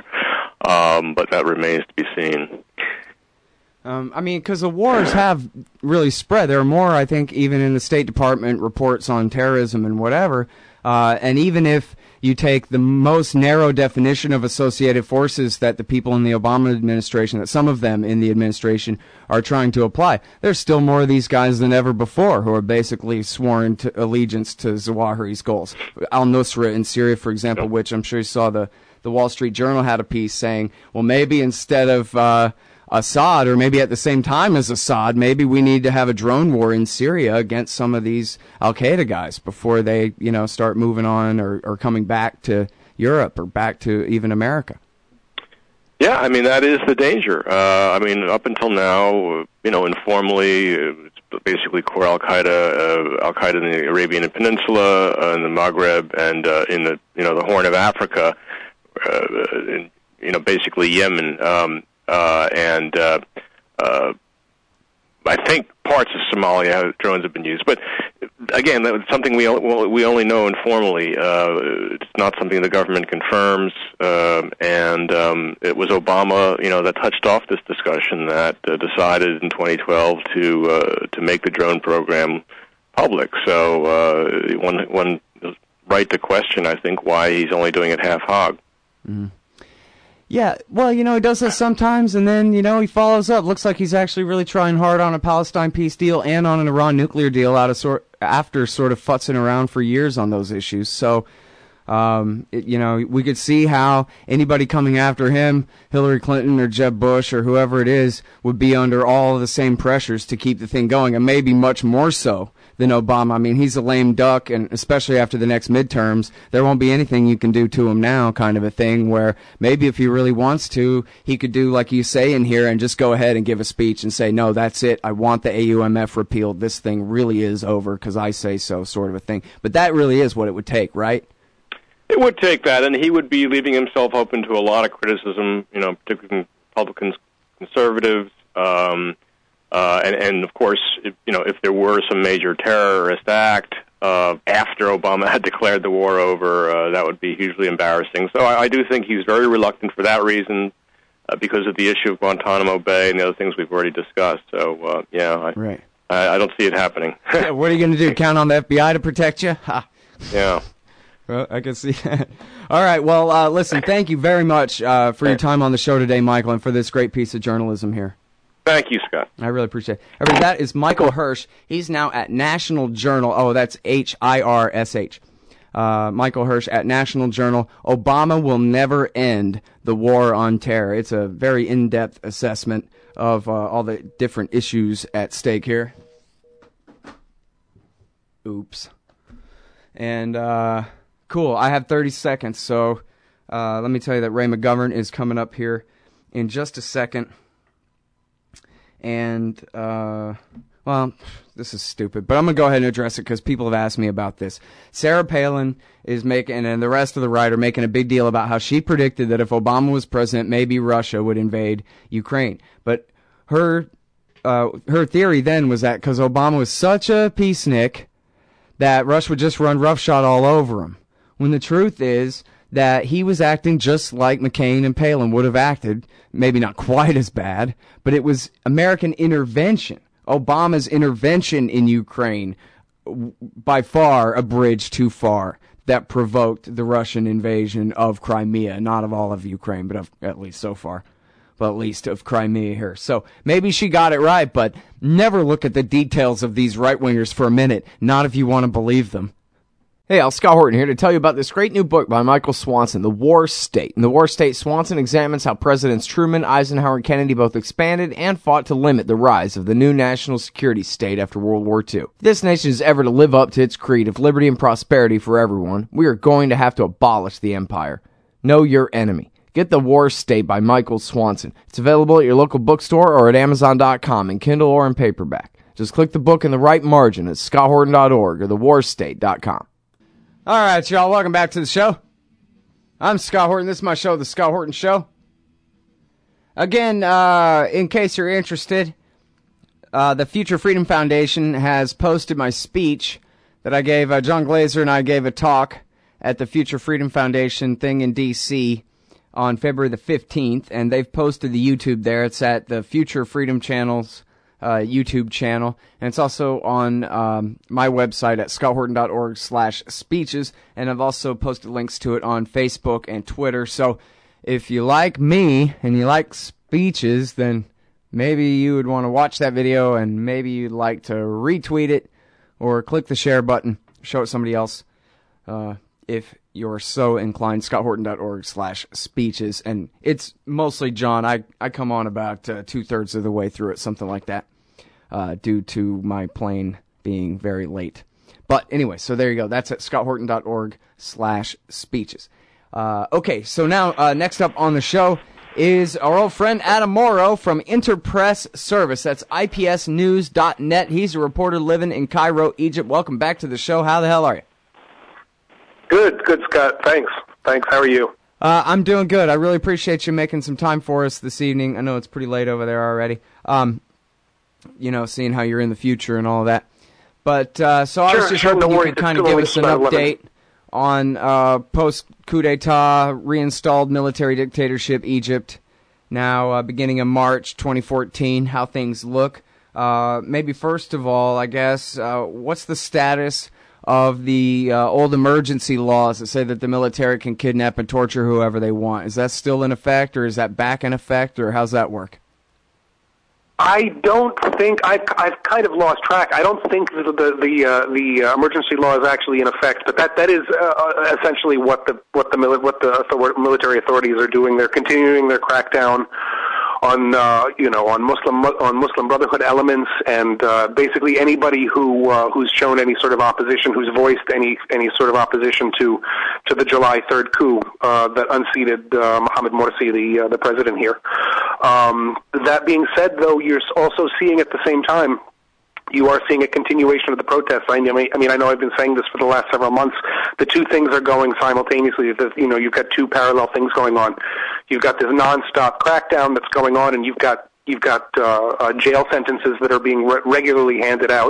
Um, but that remains to be seen.
Um, I mean, because the wars have really spread. There are more, I think, even in the State Department reports on terrorism and whatever. Uh, and even if you take the most narrow definition of associated forces that the people in the Obama administration, that some of them in the administration are trying to apply, there's still more of these guys than ever before who are basically sworn to allegiance to Zawahiri's goals. Al-Nusra in Syria, for example, yep. which I'm sure you saw the, the Wall Street Journal had a piece saying, well, maybe instead of uh, Assad, or maybe at the same time as Assad, maybe we need to have a drone war in Syria against some of these Al-Qaeda guys before they, you know, start moving on or, or coming back to Europe or back to even America.
Yeah, I mean, that is the danger. Uh, I mean, up until now, you know, informally, it's basically core Al-Qaeda, uh, Al-Qaeda in the Arabian Peninsula, uh, in the Maghreb, and uh, in the, you know, the Horn of Africa, uh, in, you know, basically Yemen. Um, Uh, and uh, uh, I think parts of Somalia drones have been used, but again, that's something we we only know informally. Uh, it's not something the government confirms, uh, and um, it was Obama, you know, that touched off this discussion that uh, decided in twenty twelve to uh, to make the drone program public. So uh, one one right to question, I think, why he's only doing it half hog.
Mm. Yeah, well, you know, he does that sometimes, and then, you know, he follows up. Looks like he's actually really trying hard on a Palestine peace deal and on an Iran nuclear deal out of sort after sort of futzing around for years on those issues. So, Um, it, you know, we could see how anybody coming after him, Hillary Clinton or Jeb Bush or whoever it is, would be under all the same pressures to keep the thing going, and maybe much more so than Obama. I mean, he's a lame duck, and especially after the next midterms, there won't be anything you can do to him now, kind of a thing, where maybe if he really wants to, he could do like you say in here and just go ahead and give a speech and say, no, that's it, I want the A U M F repealed, this thing really is over because I say so, sort of a thing. But that really is what it would take, right?
It would take that, and he would be leaving himself open to a lot of criticism, you know, particularly from Republicans, conservatives, um, uh, and, and of course, if, you know, if there were some major terrorist act uh, after Obama had declared the war over, uh, that would be hugely embarrassing. So I, I do think he's very reluctant for that reason, uh, because of the issue of Guantanamo Bay and the other things we've already discussed. So uh, yeah, I,
right.
I, I don't see it happening.
Yeah, what are you going to do? Count on the F B I to protect you? Ha.
Yeah.
Well, I can see that. All right. Well, uh, listen, thank you very much uh, for your time on the show today, Michael, and for this great piece of journalism here.
Thank you, Scott.
I really appreciate it. Everybody, that is Michael Hirsch. He's now at National Journal. Oh, that's H I R S H. Uh, Michael Hirsch at National Journal. Obama will never end the war on terror. It's a very in-depth assessment of uh, all the different issues at stake here. Oops. And, uh... cool. I have thirty seconds, so uh, let me tell you that Ray McGovern is coming up here in just a second. And, uh, well, this is stupid, but I'm going to go ahead and address it because people have asked me about this. Sarah Palin is making, and the rest of the right are making a big deal about how she predicted that if Obama was president, maybe Russia would invade Ukraine. But her, uh, her theory then was that because Obama was such a peacenik, that Russia would just run roughshod all over him. When the truth is that he was acting just like McCain and Palin would have acted, maybe not quite as bad, but it was American intervention, Obama's intervention in Ukraine, by far a bridge too far, that provoked the Russian invasion of Crimea, not of all of Ukraine, but of, at least so far, but at least of Crimea here. So maybe she got it right, but never look at the details of these right-wingers for a minute, not if you want to believe them. Hey, Al Scott Horton here to tell you about this great new book by Michael Swanson, The War State. In The War State, Swanson examines how Presidents Truman, Eisenhower, and Kennedy both expanded and fought to limit the rise of the new national security state after World War Two. If this nation is ever to live up to its creed of liberty and prosperity for everyone, we are going to have to abolish the empire. Know your enemy. Get The War State by Michael Swanson. It's available at your local bookstore or at Amazon dot com in Kindle or in paperback. Just click the book in the right margin at Scott Horton dot org or the war state dot com. All right, y'all, welcome back to the show. I'm Scott Horton. This is my show, The Scott Horton Show. Again, uh, in case you're interested, uh, the Future Freedom Foundation has posted my speech that I gave. Uh, John Glazer and I gave a talk at the Future Freedom Foundation thing in D C on February the fifteenth, and they've posted the YouTube there. It's at the Future Freedom Channel's Uh, YouTube channel, and it's also on um, my website at scott horton dot org slash speeches, and I've also posted links to it on Facebook and Twitter. So if you like me and you like speeches, then maybe you would want to watch that video, and maybe you'd like to retweet it or click the share button, show it to somebody else uh, if you're so inclined. scott horton dot org slash speeches, and it's mostly John. I, I come on about uh, two-thirds of the way through it, something like that, uh, due to my plane being very late. But anyway, so there you go. That's at scott horton dot org slash speeches. Uh, okay, so now uh, next up on the show is our old friend Adam Morrow from Interpress Service. That's I P S news dot net. He's a reporter living in Cairo, Egypt. Welcome back to the show. How the hell are you?
Good, good, Scott. Thanks. Thanks. How are you?
Uh, I'm doing good. I really appreciate you making some time for us this evening. I know it's pretty late over there already. Um, you know, seeing how you're in the future and all of that. But uh, so I
sure,
was just
sure,
hoping
no
you
worries.
could kind of
It's
give us an
eleven.
update on uh, post-coup d'etat, reinstalled military dictatorship Egypt, now uh, beginning in March twenty fourteen, how things look. Uh, maybe first of all, I guess, uh, what's the status of the uh, old emergency laws that say that the military can kidnap and torture whoever they want? Is that still in effect, or is that back in effect, or how's that work?
I don't think I've I've kind of lost track. I don't think the the the, uh, the uh, emergency law is actually in effect, but that that is uh, essentially what the what the mili- what the military authorities are doing. They're continuing their crackdown on uh, you know on Muslim on Muslim Brotherhood elements, and uh, basically anybody who uh, who's shown any sort of opposition, who's voiced any any sort of opposition to to the July third coup uh, that unseated uh, Mohamed Morsi, the uh, the president here. Um, that being said, though, you're also seeing at the same time, you are seeing a continuation of the protests. I mean, I mean, I know I've been saying this for the last several months. The two things are going simultaneously. You know, you've got two parallel things going on. You've got this nonstop crackdown that's going on, and you've got you've got uh, uh, jail sentences that are being re- regularly handed out.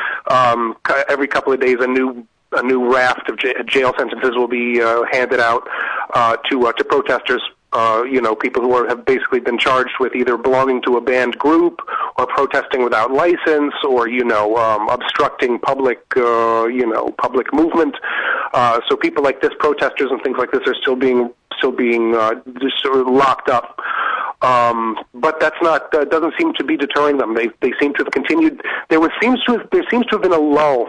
Um, every couple of days, a new a new raft of j- jail sentences will be uh, handed out uh, to uh, to protesters. Uh, you know, people who are, have basically been charged with either belonging to a banned group or protesting without license or, you know, um, obstructing public, uh, you know, public movement. Uh, so people like this, protesters and things like this, are still being still being uh, just sort of locked up. Um, but that's not uh, doesn't seem to be deterring them. They they seem to have continued. There was seems to have, there seems to have been a lull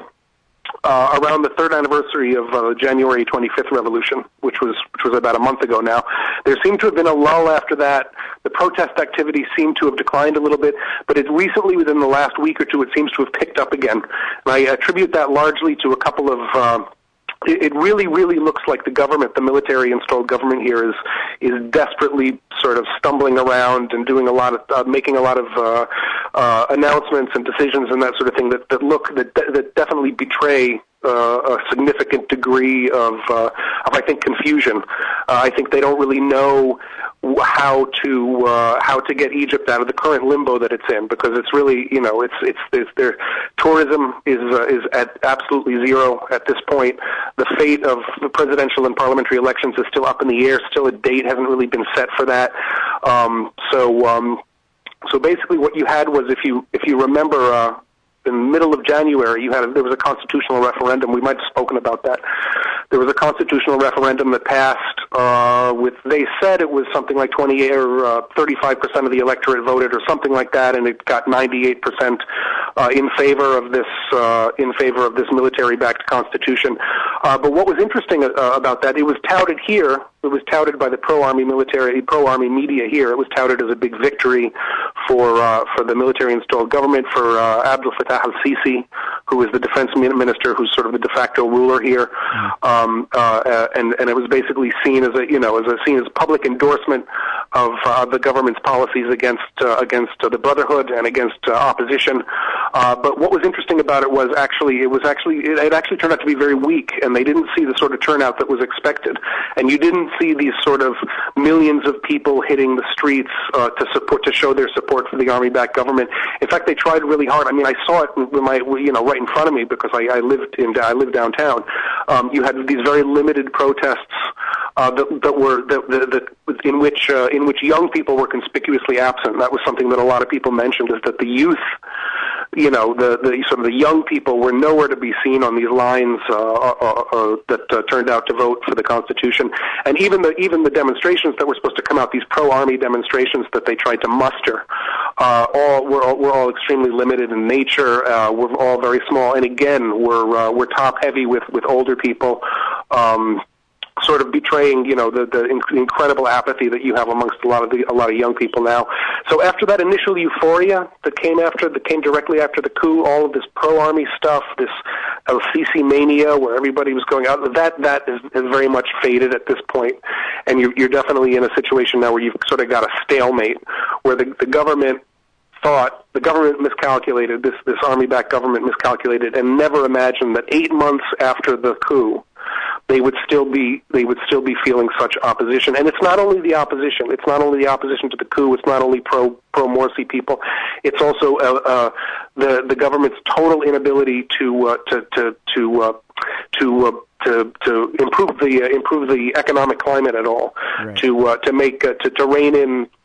Uh, around the third anniversary of uh, January twenty-fifth revolution, which was which was about a month ago now. There seemed to have been a lull after that. The protest activity seemed to have declined a little bit, but it recently, within the last week or two, it seems to have picked up again. And I attribute that largely to a couple of uh, it really, really looks like the government, the military-installed government here, is is desperately sort of stumbling around and doing a lot of, uh, making a lot of uh, uh, announcements and decisions and that sort of thing that, that look that that definitely betray uh, a significant degree of of I think confusion. Uh, I think they don't really know how to uh, how to get Egypt out of the current limbo that it's in, because it's really, you know, it's it's, it's their tourism is uh, is at absolutely zero at this point. The fate of the presidential and parliamentary elections is still up in the air. Still, a date hasn't really been set for that. Um, so um, so basically, what you had was, if you if you remember. Uh, In the middle of January, you had a, there was a constitutional referendum. We might have spoken about that. There was a constitutional referendum that passed uh, with, they said it was something like twenty or uh, thirty-five percent of the electorate voted, or something like that, and it got ninety-eight percent uh, in favor of this uh, in favor of this military-backed constitution. Uh, but what was interesting uh, about that, it was touted here. It was touted by the pro-army military, pro-army media here. It was touted as a big victory for uh, for the military-installed government, for uh, Abdel Fattah al-Sisi, who is the defense minister, who's sort of the de facto ruler here. Um, uh, and and it was basically seen as a you know as a seen as public endorsement of uh, the government's policies against uh, against uh, the Brotherhood and against uh, opposition. Uh, but what was interesting about it was actually it was actually it, it actually turned out to be very weak, and they didn't see the sort of turnout that was expected, and you didn't see these sort of millions of people hitting the streets uh, to support to show their support for the army-backed government. In fact, they tried really hard. I mean, I saw it with my you know right in front of me, because I, I lived in I lived downtown. Um, you had these very limited protests uh, that, that were that, that, that in which uh, in which young people were conspicuously absent. That was something that a lot of people mentioned, is that the youth, you know, the, the sort of the young people were nowhere to be seen on these lines uh, uh, uh, that uh, turned out to vote for the Constitution. And even the even the demonstrations that were supposed to come out, these pro-army demonstrations that they tried to muster, uh, all were all, were all extremely limited in nature. Uh, were all very small, and again, were uh, were top heavy with with older people. Um, sort of betraying, you know, the, the incredible apathy that you have amongst a lot of the, a lot of young people now. So after that initial euphoria that came after, that came directly after the coup, all of this pro-army stuff, this El-Sisi mania where everybody was going out, that that is, is very much faded at this point. And you're, you're definitely in a situation now where you've sort of got a stalemate, where the, the government thought, the government miscalculated, this, this army-backed government miscalculated, and never imagined that eight months after the coup, they would still be they would still be feeling such opposition. And it's not only the opposition. It's not only the opposition to the coup. It's not only pro pro Morsi people. It's also uh, uh, the the government's total inability to uh, to to to uh, to uh, to to improve the uh, improve the economic climate at all. Right. To uh, to make uh, to to rein in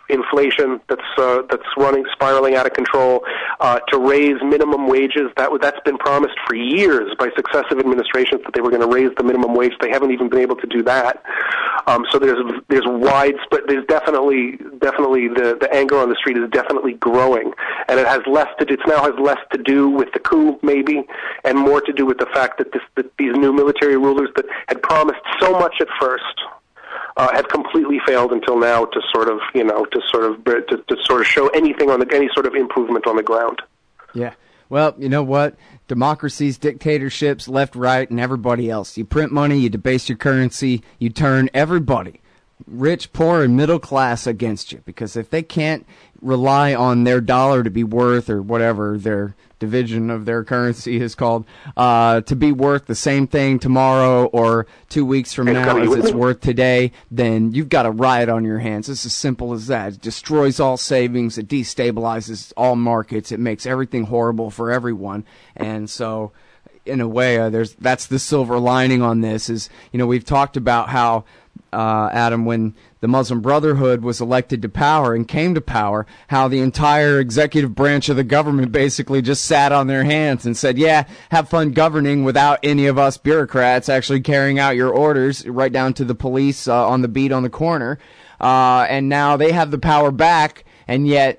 inflation that's uh, that's running spiraling out of control, uh, to raise minimum wages. That that's been promised for years by successive administrations that they were going to raise the minimum wage. They haven't even been able to do that. Um, so there's there's widespread. There's definitely definitely the, the anger on the street is definitely growing, and it has less to do, it now has less to do with the coup maybe, and more to do with the fact that this that these new military rulers that had promised so much at first uh, have completely failed until now to sort of you know to sort of to, to sort of show anything on the any sort of improvement on the ground.
Yeah. Well, you know what? Democracies, dictatorships, left, right, and everybody else. You print money, you debase your currency, you turn everybody, rich, poor, and middle class, against you. Because if they can't rely on their dollar to be worth, or whatever their division of their currency is called, uh, to be worth the same thing tomorrow or two weeks from now as it's worth today, then you've got a riot on your hands. It's as simple as that. It destroys all savings. It destabilizes all markets. It makes everything horrible for everyone. And so, in a way, uh, there's that's the silver lining on this is, you know, we've talked about how, uh, Adam, when the Muslim Brotherhood was elected to power and came to power, how the entire executive branch of the government basically just sat on their hands and said, yeah, have fun governing without any of us bureaucrats actually carrying out your orders, right down to the police uh, on the beat on the corner. Uh, and now they have the power back, and yet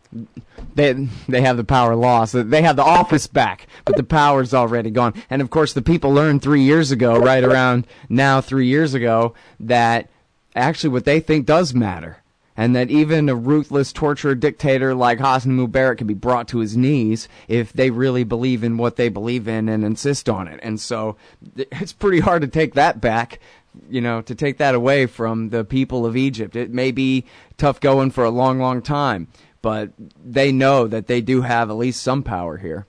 they they have the power lost. They have the office back, but the power's already gone. And, of course, the people learned three years ago, right around now three years ago, that actually what they think does matter, and that even a ruthless torturer dictator like Hosni Mubarak can be brought to his knees if they really believe in what they believe in and insist on it. And so it's pretty hard to take that back, you know, to take that away from the people of Egypt. It may be tough going for a long, long time, but they know that they do have at least some power here.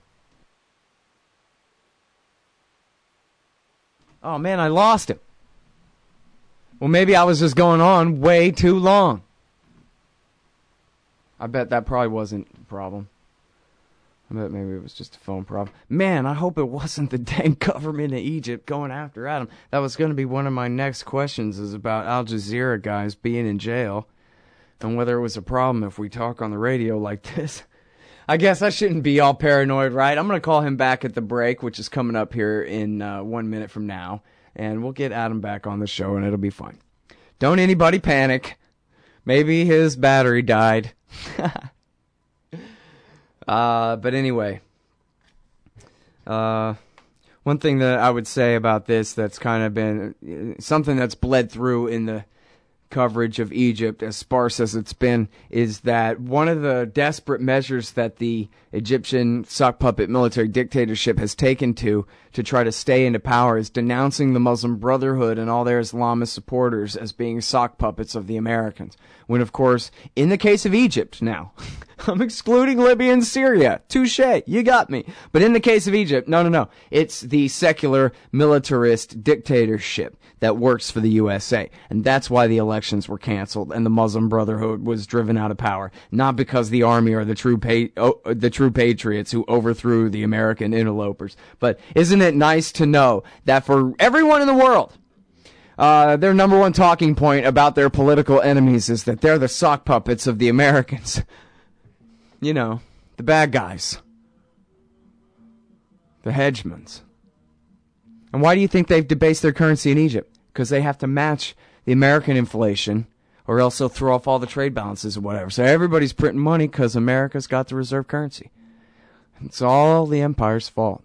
Oh, man, I lost him. Well, maybe I was just going on way too long. I bet that probably wasn't a problem. I bet maybe it was just a phone problem. Man, I hope it wasn't the dang government of Egypt going after Adam. That was going to be one of my next questions, is about Al Jazeera guys being in jail, and whether it was a problem if we talk on the radio like this. I guess I shouldn't be all paranoid, right? I'm going to call him back at the break, which is coming up here in uh, one minute from now. And we'll get Adam back on the show, and it'll be fine. Don't anybody panic. Maybe his battery died. uh, but anyway, uh, one thing that I would say about this that's kind of been something that's bled through in the coverage of Egypt, as sparse as it's been, is that one of the desperate measures that the Egyptian sock puppet military dictatorship has taken to to try to stay into power is denouncing the Muslim Brotherhood and all their Islamist supporters as being sock puppets of the Americans. When, of course, in the case of Egypt now, I'm excluding Libya and Syria. Touché, you got me. But in the case of Egypt, no, no, no. It's the secular militarist dictatorship that works for the U S A. And that's why the elections were canceled and the Muslim Brotherhood was driven out of power. Not because the army are the true pa- oh, the true patriots who overthrew the American interlopers. But isn't it nice to know that for everyone in the world, uh, their number one talking point about their political enemies is that they're the sock puppets of the Americans. You know, the bad guys. The hedgemans. And why do you think they've debased their currency in Egypt? Because they have to match the American inflation, or else they'll throw off all the trade balances or whatever. So everybody's printing money because America's got the reserve currency. It's all the empire's fault.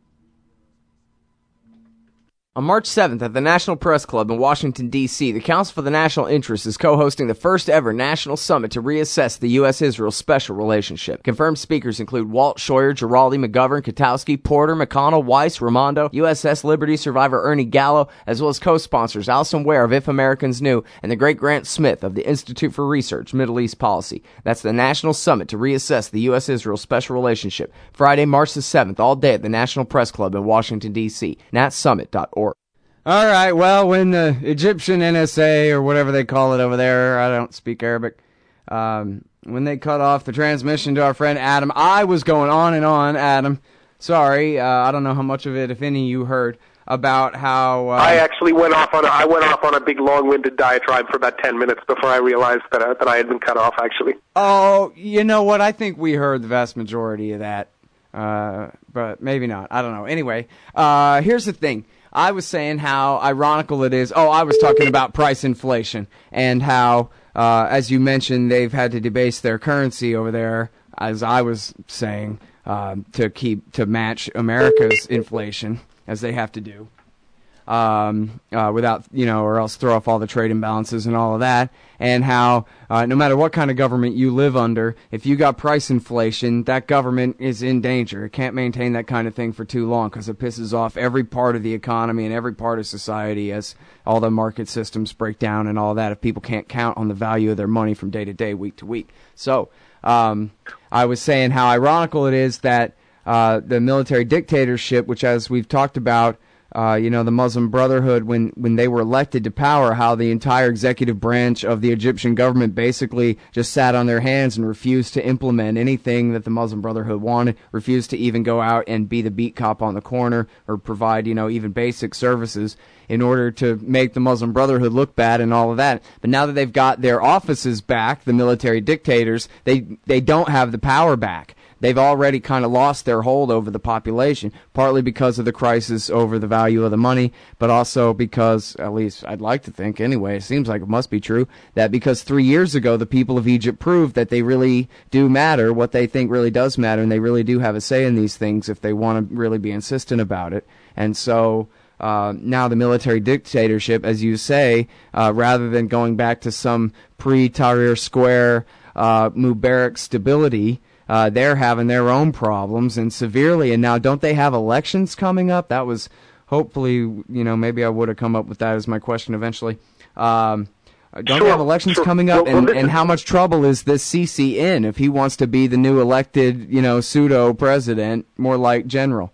On March seventh at the National Press Club in Washington, D C, the Council for the National Interest is co-hosting the first ever national summit to reassess the U S Israel special relationship. Confirmed speakers include Walt, Scheuer, Giraldi, McGovern, Katowski, Porter, McConnell, Weiss, Raimondo, U S S Liberty survivor Ernie Gallo, as well as co-sponsors Alison Ware of If Americans Knew and the great Grant Smith of the Institute for Research, Middle East Policy. That's the National Summit to reassess the U S Israel special relationship. Friday, March the seventh, all day at the National Press Club in Washington, D C. nat summit dot org. All right, well, when the Egyptian N S A, or whatever they call it over there, I don't speak Arabic, um, when they cut off the transmission to our friend Adam, I was going on and on, Adam. Sorry, uh, I don't know how much of it, if any, you heard. about how uh,
I actually went off on a, I went off on a big long-winded diatribe for about ten minutes before I realized that uh, that I had been cut off. Actually.
Oh, you know what? I think we heard the vast majority of that, uh, but maybe not. I don't know. Anyway, uh, here's the thing. I was saying how ironical it is. Oh, I was talking about price inflation and how, uh, as you mentioned, they've had to debase their currency over there, as I was saying, um, to keep to match America's inflation, as they have to do, um, uh, without, you know, or else throw off all the trade imbalances and all of that, and how uh, no matter what kind of government you live under, if you got price inflation, that government is in danger. It can't maintain that kind of thing for too long because it pisses off every part of the economy and every part of society as all the market systems break down and all that if people can't count on the value of their money from day to day, week to week. So um, I was saying how ironical it is that uh, the military dictatorship, which as we've talked about, Uh, you know, the Muslim Brotherhood, when, when they were elected to power, how the entire executive branch of the Egyptian government basically just sat on their hands and refused to implement anything that the Muslim Brotherhood wanted, refused to even go out and be the beat cop on the corner or provide, you know, even basic services in order to make the Muslim Brotherhood look bad and all of that. But now that they've got their offices back, the military dictators, they, they don't have the power back. They've already kind of lost their hold over the population, partly because of the crisis over the value of the money, but also because, at least I'd like to think anyway, it seems like it must be true, that because three years ago the people of Egypt proved that they really do matter, what they think really does matter, and they really do have a say in these things if they want to really be insistent about it. And so uh, now the military dictatorship, as you say, uh, rather than going back to some pre-Tahrir Square uh, Mubarak stability, Uh, they're having their own problems and severely. And now, don't they have elections coming up? That was hopefully, you know, maybe I would have come up with that as my question eventually. Um, don't
sure,
they have elections
sure.
coming up?
Well,
and,
well,
and how much trouble is this Sisi in if he wants to be the new elected, you know, pseudo president, more like general?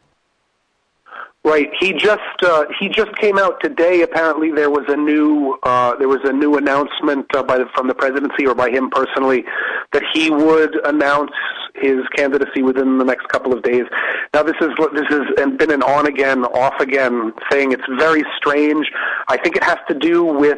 Right. He just uh, he just came out today. Apparently, there was a new uh, there was a new announcement uh, by the, from the presidency or by him personally that he would announce his candidacy within the next couple of days. Now, this is this has been an on again, off again thing. It's very strange. I think it has to do with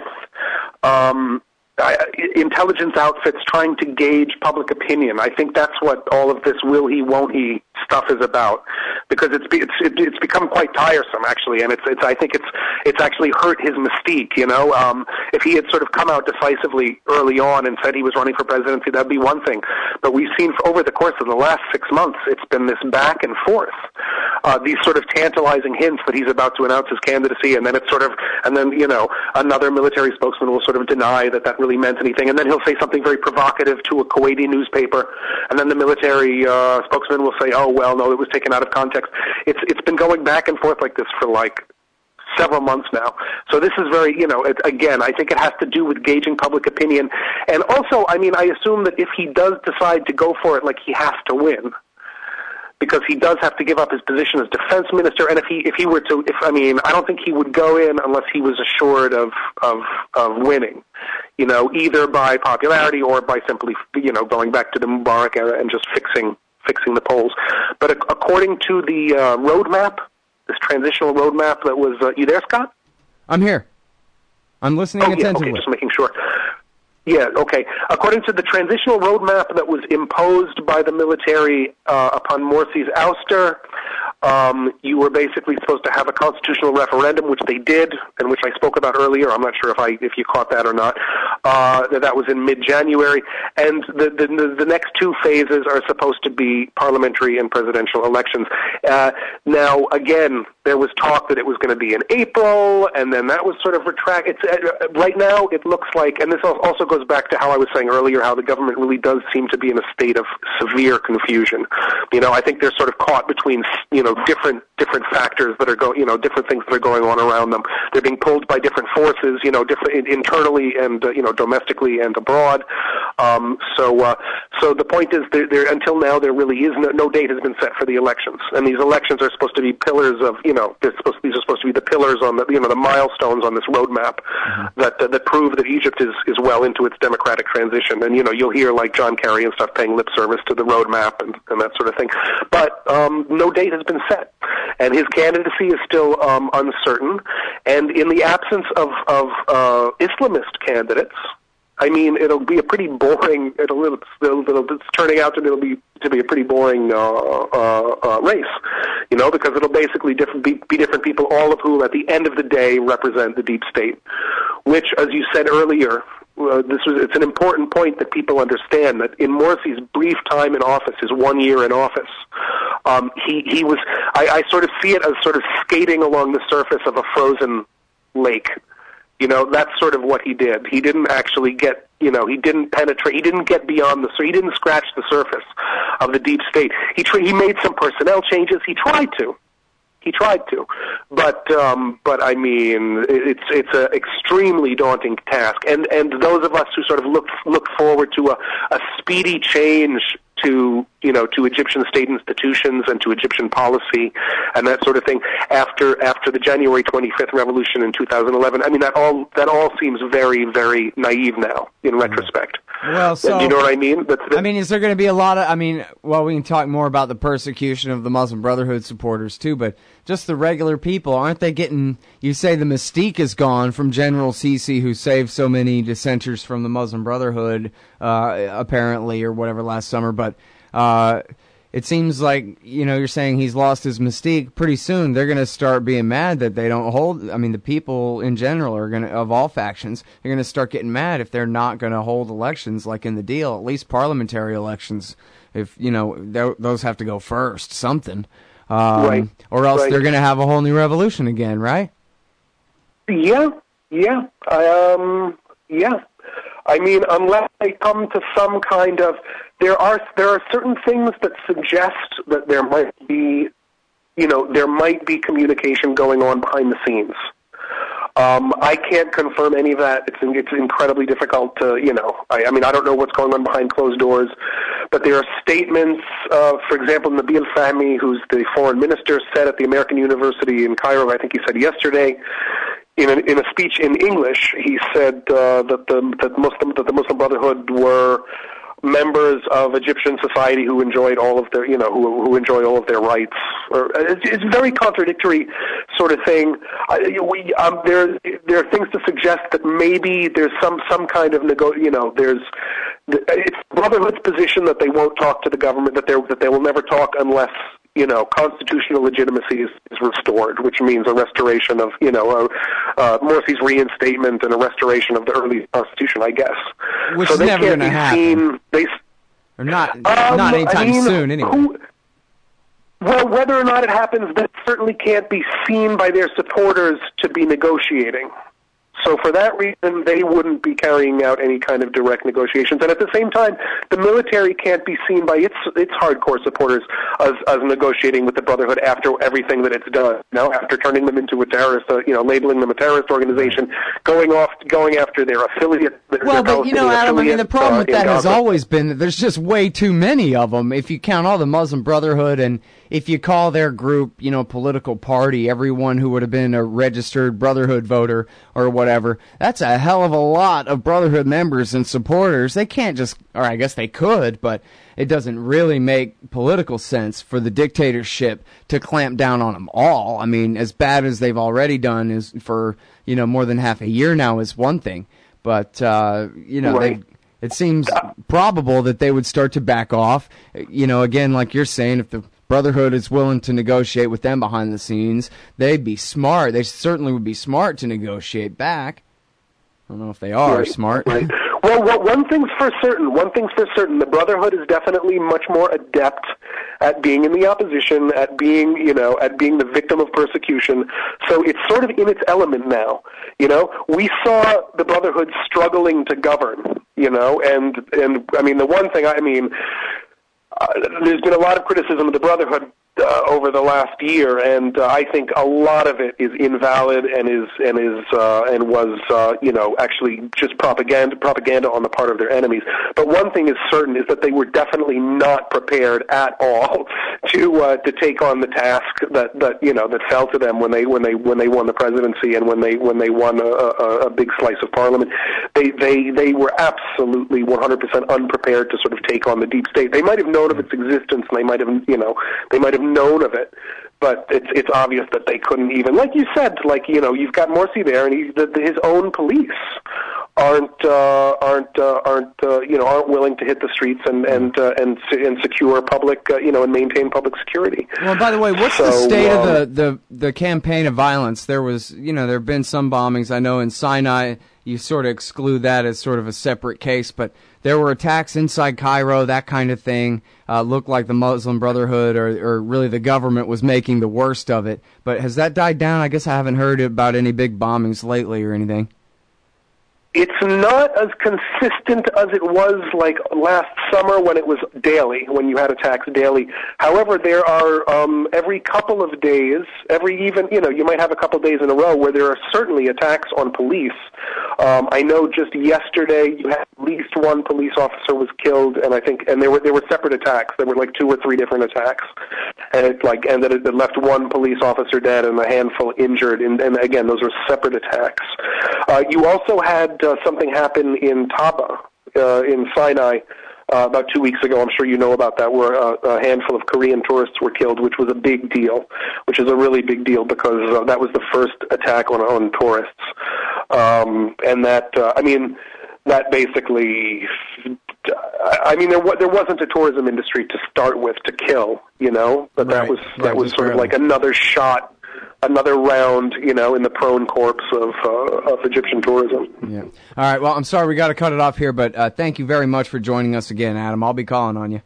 Um, I, intelligence outfits trying to gauge public opinion. I think that's what all of this will he, won't he stuff is about, because it's it's it's become quite tiresome actually, and it's it's I think it's it's actually hurt his mystique. You know, um, if he had sort of come out decisively early on and said he was running for presidency, that'd be one thing. But we've seen over the course of the last six months, it's been this back and forth, uh, these sort of tantalizing hints that he's about to announce his candidacy, and then it's sort of and then you know another military spokesman will sort of deny that that really meant anything, and then he'll say something very provocative to a Kuwaiti newspaper, and then the military uh, spokesman will say, "Oh well, no, it was taken out of context." It's it's been going back and forth like this for like several months now. So this is very, you know, it, again, I think it has to do with gauging public opinion, and also, I mean, I assume that if he does decide to go for it, like he has to win, because he does have to give up his position as defense minister. And if he if he were to, if I mean, I don't think he would go in unless he was assured of of of winning, you know, either by popularity or by simply, you know, going back to the Mubarak era and just fixing fixing the polls. But according to the uh, roadmap, this transitional roadmap that was, uh, you there, Scott?
I'm here. I'm listening
oh,
attentively.
Yeah, okay, just making sure. Yeah, okay. According to the transitional roadmap that was imposed by the military uh, upon Morsi's ouster, um, you were basically supposed to have a constitutional referendum, which they did, and which I spoke about earlier. I'm not sure if I if you caught that or not. Uh, that, that was in mid-January, and the, the the next two phases are supposed to be parliamentary and presidential elections. Uh, now, again, there was talk that it was going to be in April, and then that was sort of retracted. It's uh, right now it looks like, and this also goes back to how I was saying earlier, how the government really does seem to be in a state of severe confusion. You know, I think they're sort of caught between, you know, different different factors that are going, you know, different things that are going on around them. They're being pulled by different forces, you know, different internally and uh, you know, domestically and abroad. Um, so, uh, so the point is, there, there, until now, there really is no, no date has been set for the elections, and these elections are supposed to be pillars of, you know, they're supposed, these are supposed to be the pillars on the, you know, the milestones on this roadmap mm-hmm. that uh, that prove that Egypt is is well into its democratic transition. And you know, you'll hear like John Kerry and stuff paying lip service to the roadmap and, and that sort of thing, but um, no date has been set, and his candidacy is still um, uncertain. And in the absence of of uh, Islamist candidates, I mean, it'll be a pretty boring. It'll, it'll, it'll it's turning out to it'll be to be a pretty boring uh, uh, uh, race, you know, because it'll basically different, be, be different people, all of whom, at the end of the day, represent the deep state. Which, as you said earlier, uh, this was it's an important point that people understand that in Morsi's brief time in office, his one year in office, um, he he was. I, I sort of see it as sort of skating along the surface of a frozen lake. You know, that's sort of what he did. He didn't actually get, you know, he didn't penetrate, he didn't get beyond the, so he didn't scratch the surface of the deep state. He tr- he made some personnel changes. He tried to. He tried to. But, um, but I mean, it's, it's an extremely daunting task. And, and those of us who sort of look, look forward to a, a speedy change to, you know, to Egyptian state institutions and to Egyptian policy and that sort of thing after after the January twenty-fifth revolution in two thousand eleven. I mean, that all that all seems very, very naive now in retrospect.
Well, so,
you know what I mean? That's, that's,
I mean, is there going to be a lot of, I mean, well, we can talk more about the persecution of the Muslim Brotherhood supporters too, but just the regular people, aren't they getting, you say the mystique is gone from General Sisi, who saved so many dissenters from the Muslim Brotherhood, uh, apparently, or whatever last summer, but uh, it seems like, you know, you're saying he's lost his mystique. Pretty soon they're going to start being mad that they don't hold, I mean, the people in general are going to, of all factions, they're going to start getting mad if they're not going to hold elections like in the deal, at least parliamentary elections, if, you know, those have to go first, something. Um,
right.
Or else
right.
they're going to have a whole new revolution again, right?
Yeah, yeah, um, yeah. I mean, unless they come to some kind of, there are there are certain things that suggest that there might be, you know, there might be communication going on behind the scenes. Um, I can't confirm any of that. It's it's incredibly difficult to, you know, I, I mean, I don't know what's going on behind closed doors, but there are statements, uh, for example, Nabil Fahmy, who's the foreign minister, said at the American University in Cairo, I think he said yesterday, in a, in a speech in English, he said uh, that the that Muslim that the Muslim Brotherhood were members of Egyptian society who enjoyed all of their, you know, who who enjoy all of their rights. Or it's, it's a very contradictory sort of thing. I, we, um, there there are things to suggest that maybe there's some some kind of nego. You know, there's it's Brotherhood's position that they won't talk to the government, that they that they will never talk unless, you know, constitutional legitimacy is, is restored, which means a restoration of, you know, uh, uh, Morsi's reinstatement and a restoration of the early constitution, I guess.
Which
so
is
they
never going to happen.
Seen, they,
or not,
um,
not anytime
I mean,
soon, anyway.
Who, well, whether or not it happens, that certainly can't be seen by their supporters to be negotiating. So for that reason, they wouldn't be carrying out any kind of direct negotiations. And at the same time, the military can't be seen by its its hardcore supporters as, as negotiating with the Brotherhood after everything that it's done. You know, after turning them into a terrorist, uh, you know, labeling them a terrorist organization, going off, going after their affiliates.
Well, but you know, Adam, I mean, the problem uh, with that has always been that there's just way too many of them. If you count all the Muslim Brotherhood, and if you call their group, you know, political party, everyone who would have been a registered Brotherhood voter or whatever, that's a hell of a lot of Brotherhood members and supporters. They can't just, or I guess they could, but it doesn't really make political sense for the dictatorship to clamp down on them all. I mean, as bad as they've already done is for, you know, more than half a year now is one thing. But, uh, you know,
right.
they, it seems probable that they would start to back off. You know, again, like you're saying, if the Brotherhood is willing to negotiate with them behind the scenes, they'd be smart. They certainly would be smart to negotiate back. I don't know if they are
right,
smart.
Right. Well, well, one thing's for certain. One thing's for certain. The Brotherhood is definitely much more adept at being in the opposition, at being, you know, at being the victim of persecution. So it's sort of in its element now. You know, we saw the Brotherhood struggling to govern. You know, and and I mean, the one thing I mean, uh, there's been a lot of criticism of the Brotherhood uh, over the last year, and uh, I think a lot of it is invalid and is and is uh, and was uh, you know actually just propaganda propaganda on the part of their enemies. But one thing is certain is that they were definitely not prepared at all to uh, to take on the task that, that you know that fell to them when they when they when they won the presidency and when they when they won a, a, a big slice of parliament. They they they were absolutely one hundred percent unprepared to sort of take on the deep state. They might have known of its existence, and they might have you know they might have known of it, but it's it's obvious that they couldn't even, like you said, like you know you've got Morsi there, and he, the, his own police aren't uh, aren't uh, aren't uh, you know aren't willing to hit the streets and and uh, and and secure public uh, you know and maintain public security.
Well, by the way, what's
so,
the state
um,
of the, the the campaign of violence? There was you know there have been some bombings. I know in Sinai you sort of exclude that as sort of a separate case, but there were attacks inside Cairo, that kind of thing. Uh, looked like the Muslim Brotherhood or, or really the government was making the worst of it. But has that died down? I guess I haven't heard about any big bombings lately or anything.
It's not as consistent as it was like last summer when it was daily, when you had attacks daily. However, there are um, every couple of days, every even, you know, you might have a couple of days in a row where there are certainly attacks on police. Um, I know just yesterday you had at least one police officer was killed, and I think, and there were there were separate attacks. There were like two or three different attacks, and it like and that it left one police officer dead and a handful injured. And, and again, those were separate attacks. Uh, you also had uh, something happen in Taba, uh, in Sinai, uh, about two weeks ago. I'm sure you know about that, where uh, a handful of Korean tourists were killed, which was a big deal, which is a really big deal because uh, that was the first attack on on tourists. Um, and that, uh, I mean, that basically, I mean, there wa- there wasn't a tourism industry to start with to kill, you know, but
Right.
that was
Yeah,
that was
just
sort of
barely.
like another shot. Another round, you know, in the prone corpse of uh, of Egyptian tourism.
Yeah. All right. Well, I'm sorry we got to cut it off here, but uh, thank you very much for joining us again, Adam. I'll be calling on you.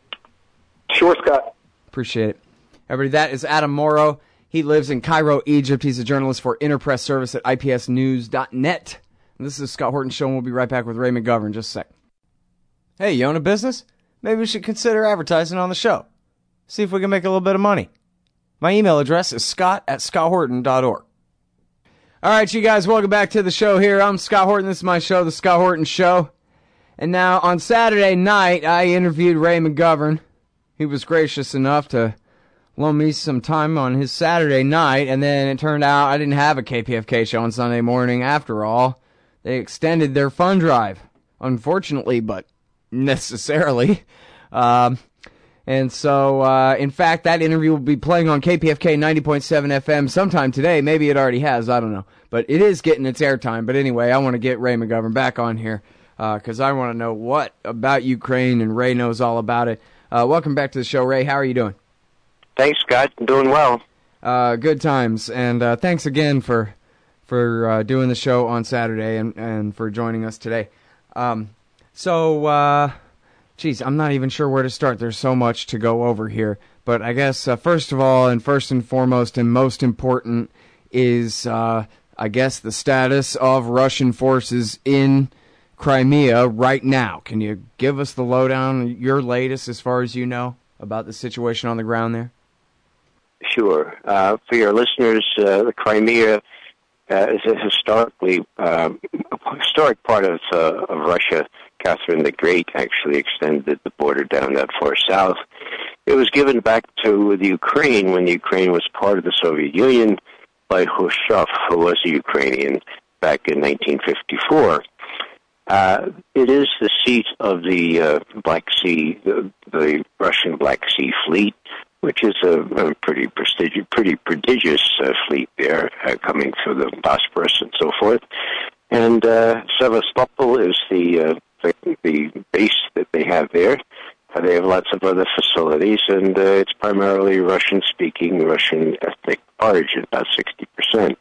Sure, Scott.
Appreciate it. Everybody, that is Adam Morrow. He lives in Cairo, Egypt. He's a journalist for Interpress Service at I P S news dot net. And this is the Scott Horton Show, and we'll be right back with Ray McGovern in just a sec. Hey, you own a business? Maybe we should consider advertising on the show. See if we can make a little bit of money. My email address is scott at scott horton dot org. All right, you guys, welcome back to the show here. I'm Scott Horton. This is my show, The Scott Horton Show. And now, on Saturday night, I interviewed Ray McGovern. He was gracious enough to loan me some time on his Saturday night, and then it turned out I didn't have a K P F K show on Sunday morning after all. They extended their fund drive, unfortunately, but necessarily. Um... And so, uh, in fact, that interview will be playing on K P F K ninety point seven F M sometime today. Maybe it already has. I don't know. But it is getting its airtime. But anyway, I want to get Ray McGovern back on here because uh, I want to know what about Ukraine, and Ray knows all about it. Uh, welcome back to the show, Ray. How are you doing?
Thanks, Scott. I'm doing well.
Uh, good times. And uh, thanks again for for uh, doing the show on Saturday and, and for joining us today. Um, so... Uh, Geez, I'm not even sure where to start. There's so much to go over here. But I guess, uh, first of all, and first and foremost and most important is, uh, I guess, the status of Russian forces in Crimea right now. Can you give us the lowdown, your latest, as far as you know, about the situation on the ground there?
Sure. Uh, for your listeners, uh, the Crimea uh, is a historically uh, historic part of, uh, of Russia. Catherine the Great actually extended the border down that far south. It was given back to the Ukraine when the Ukraine was part of the Soviet Union by Khrushchev, who was a Ukrainian back in nineteen fifty-four. Uh, it is the seat of the uh, Black Sea, the, the Russian Black Sea Fleet, which is a, a pretty prestigious, pretty prodigious uh, fleet there, uh, coming through the Bosporus and so forth. And uh, Sevastopol is the uh, The, the base that they have there. Uh, they have lots of other facilities, and uh, it's primarily Russian-speaking, Russian ethnic origin, about sixty percent.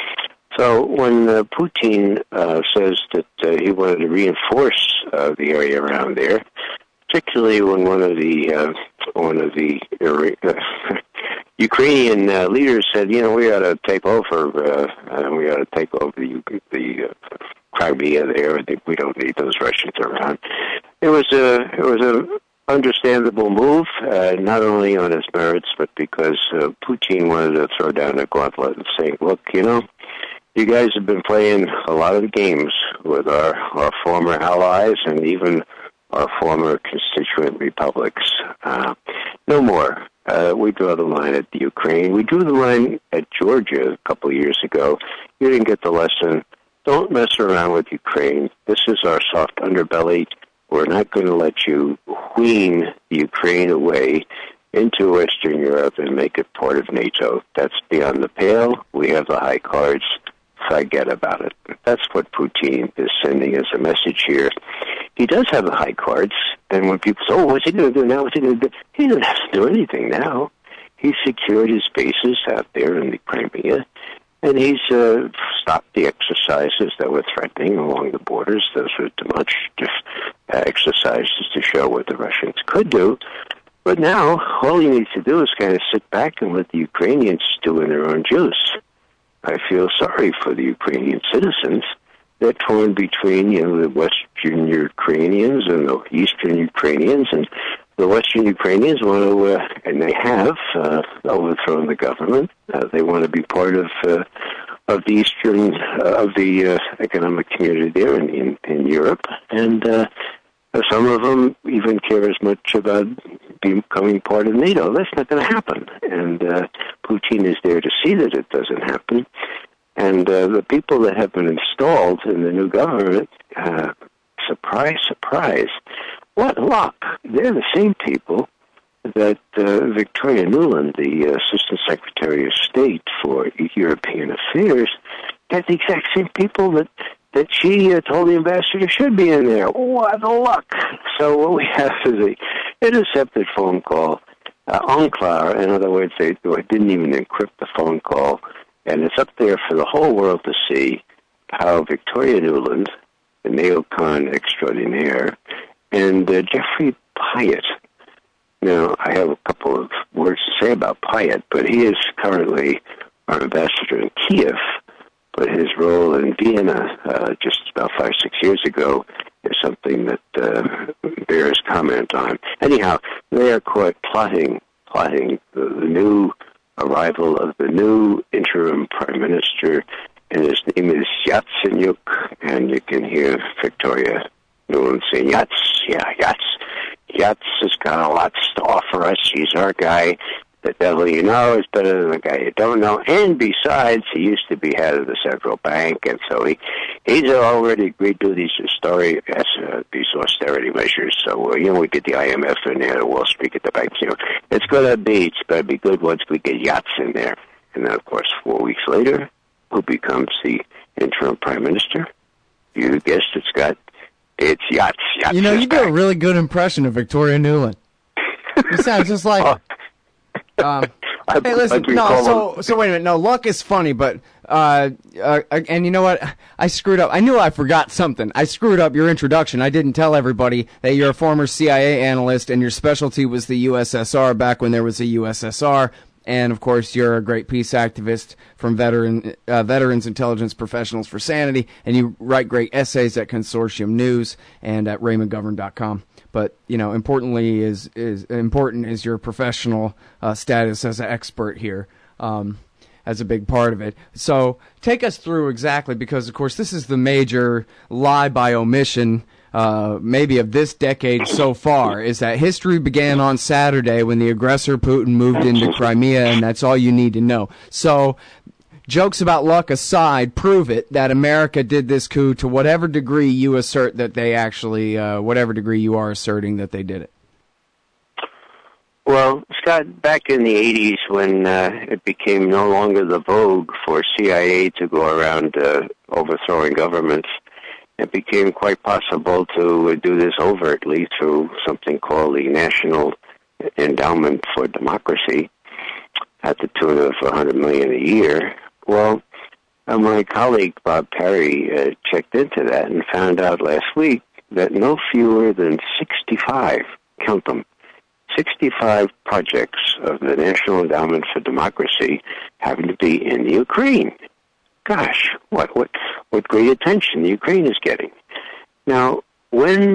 So when uh, Putin uh, says that uh, he wanted to reinforce uh, the area around there, particularly when one of the uh, one of the uh, Ukrainian uh, leaders said, you know, we ought to take over, uh, uh, we ought to take over the the uh, Crimea there. We don't need those Russians around. It was a it was a understandable move, uh, not only on its merits, but because uh, Putin wanted to throw down a gauntlet and say, look, you know, you guys have been playing a lot of games with our, our former allies and even our former constituent republics. Uh, no more. Uh, we draw the line at the Ukraine. We drew the line at Georgia a couple of years ago. You didn't get the lesson. Don't mess around with Ukraine. This is our soft underbelly. We're not going to let you wean the Ukraine away into Western Europe and make it part of NATO. That's beyond the pale. We have the high cards. Forget about it. That's what Putin is sending as a message here. He does have the high cards, and when people say, oh, what's he going to do now? What's he going to do? He doesn't have to do anything now. He's secured his bases out there in the Crimea, and he's uh, stopped the exercises that were threatening along the borders. Those were demonstrative uh, exercises to show what the Russians could do. But now, all he needs to do is kind of sit back and let the Ukrainians stew in their own juice. I feel sorry for the Ukrainian citizens. They're torn between, you know, the Western Ukrainians and the Eastern Ukrainians, and the Western Ukrainians want to, uh, and they have uh, overthrown the government. Uh, they want to be part of uh, of the Eastern uh, of the uh, economic community there in in, in Europe, and uh, some of them even care as much about becoming part of NATO. That's not going to happen, and uh, Putin is there to see that it doesn't happen. And uh, the people that have been installed in the new government, uh, surprise, surprise, what luck! They're the same people that uh, Victoria Nuland, the Assistant Secretary of State for European Affairs, they're the exact same people that that she uh, told the ambassador should be in there. What luck! So what we have is a intercepted phone call, uh, unclear. In other words, they, they didn't even encrypt the phone call, and it's up there for the whole world to see how Victoria Nuland, the neocon extraordinaire, and uh, Jeffrey Pyatt. Now, I have a couple of words to say about Pyatt, but he is currently our ambassador in Kiev. But his role in Vienna uh, just about five, six years ago is something that uh, bears comment on. Anyhow, they are caught plotting, plotting the, the new arrival of the new interim prime minister, and his name is Yatsenyuk, and you can hear Victoria Nuland saying, Yats, yeah, Yats. Yats has got a lot to offer us. He's our guy. The devil you know is better than the guy you don't know. And besides, he used to be head of the central bank, and so he he's already agreed to these historic, uh, these austerity measures. So, uh, you know, we get the I M F in there, the Wall Street, get the banks, you know. It's going to be, it's going to be good once we get Yachts in there. And then, of course, four weeks later, who becomes the interim prime minister? You guessed it, Scott. It's Yachts. Yachts
you know, you
back.
do a really good impression of Victoria Nuland. You sound just like...
oh.
Um, hey, listen, no, so, so wait a minute. No, luck is funny, but, uh, uh, and you know what? I screwed up. I knew I forgot something. I screwed up your introduction. I didn't tell everybody that you're a former C I A analyst and your specialty was the U S S R back when there was a U S S R. And, of course, you're a great peace activist from veteran, uh, Veterans Intelligence Professionals for Sanity, and you write great essays at Consortium News and at Ray McGovern dot com. But, you know, importantly is, is important is your professional uh, status as an expert here, um, as a big part of it. So take us through exactly, because, of course, this is the major lie by omission Uh, maybe of this decade so far, is that history began on Saturday when the aggressor Putin moved into Crimea, and that's all you need to know. So, jokes about luck aside, prove it that America did this coup to whatever degree you assert that they actually, uh, whatever degree you are asserting that they did it.
Well, Scott, back in the eighties when uh, it became no longer the vogue for C I A to go around uh, overthrowing governments, it became quite possible to do this overtly through something called the National Endowment for Democracy at the tune of one hundred million dollars a year. Well, uh, my colleague Bob Perry uh, checked into that and found out last week that no fewer than sixty-five, count them, sixty-five projects of the National Endowment for Democracy happen to be in the Ukraine. Gosh, what what what great attention the Ukraine is getting. Now, when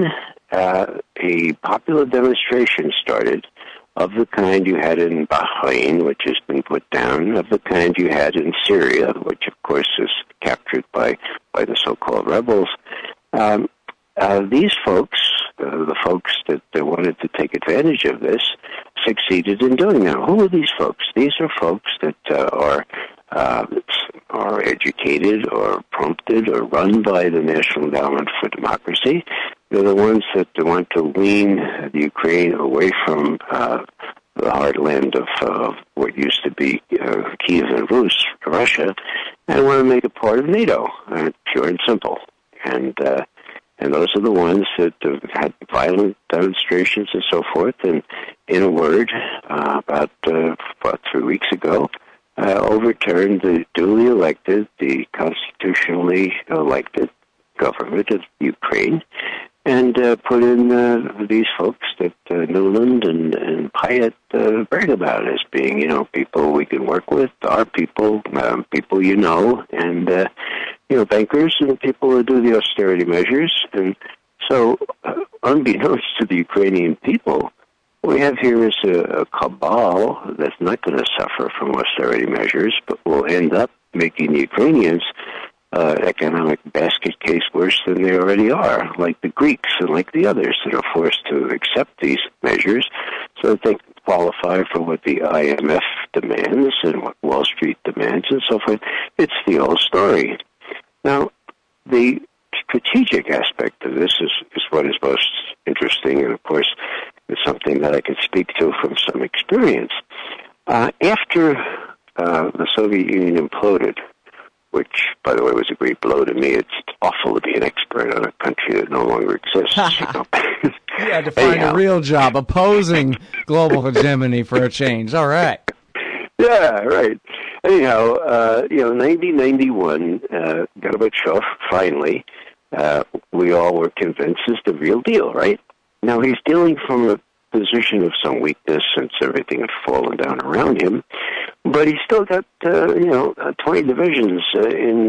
uh, a popular demonstration started of the kind you had in Bahrain, which has been put down, of the kind you had in Syria, which of course is captured by, by the so-called rebels. Um, uh, these folks, uh, the folks that, that wanted to take advantage of this, succeeded in doing that. Who are these folks? These are folks that uh, are uh, are educated or prompted or run by the National Endowment for Democracy. They're the ones that want to wean the Ukraine away from uh, the heartland of uh, what used to be uh, Kiev and Rus, Russia, and want to make it part of NATO, uh, pure and simple. And uh, and those are the ones that have had violent demonstrations and so forth. And in a word, uh, about uh, about three weeks ago, uh, overturned the duly elected, the constitutionally elected government of Ukraine, and uh, put in uh, these folks that uh, Nuland and, and Pyatt uh, brag about as being, you know, people we can work with, our people, um, people you know, and, uh, you know, bankers and people who do the austerity measures. And so, uh, unbeknownst to the Ukrainian people, what we have here is a, a cabal that's not going to suffer from austerity measures, but will end up making the Ukrainians Uh, economic basket case worse than they already are, like the Greeks and like the others that are forced to accept these measures so that they can qualify for what the I M F demands and what Wall Street demands and so forth. It's the old story. Now, the strategic aspect of this is, is what is most interesting, and of course, is something that I can speak to from some experience. Uh, after uh, the Soviet Union imploded, which, by the way, was a great blow to me. It's awful to be an expert on a country that no longer exists. You know?
You had to find Anyhow. a real job opposing global hegemony for a change. All right.
Yeah, right. Anyhow, uh, you know, nineteen ninety-one, uh, Gorbachev, finally, uh, we all were convinced is the real deal, right? Now, he's dealing from a position of some weakness since everything had fallen down around him, but he's still got, uh, you know, uh, twenty divisions uh, in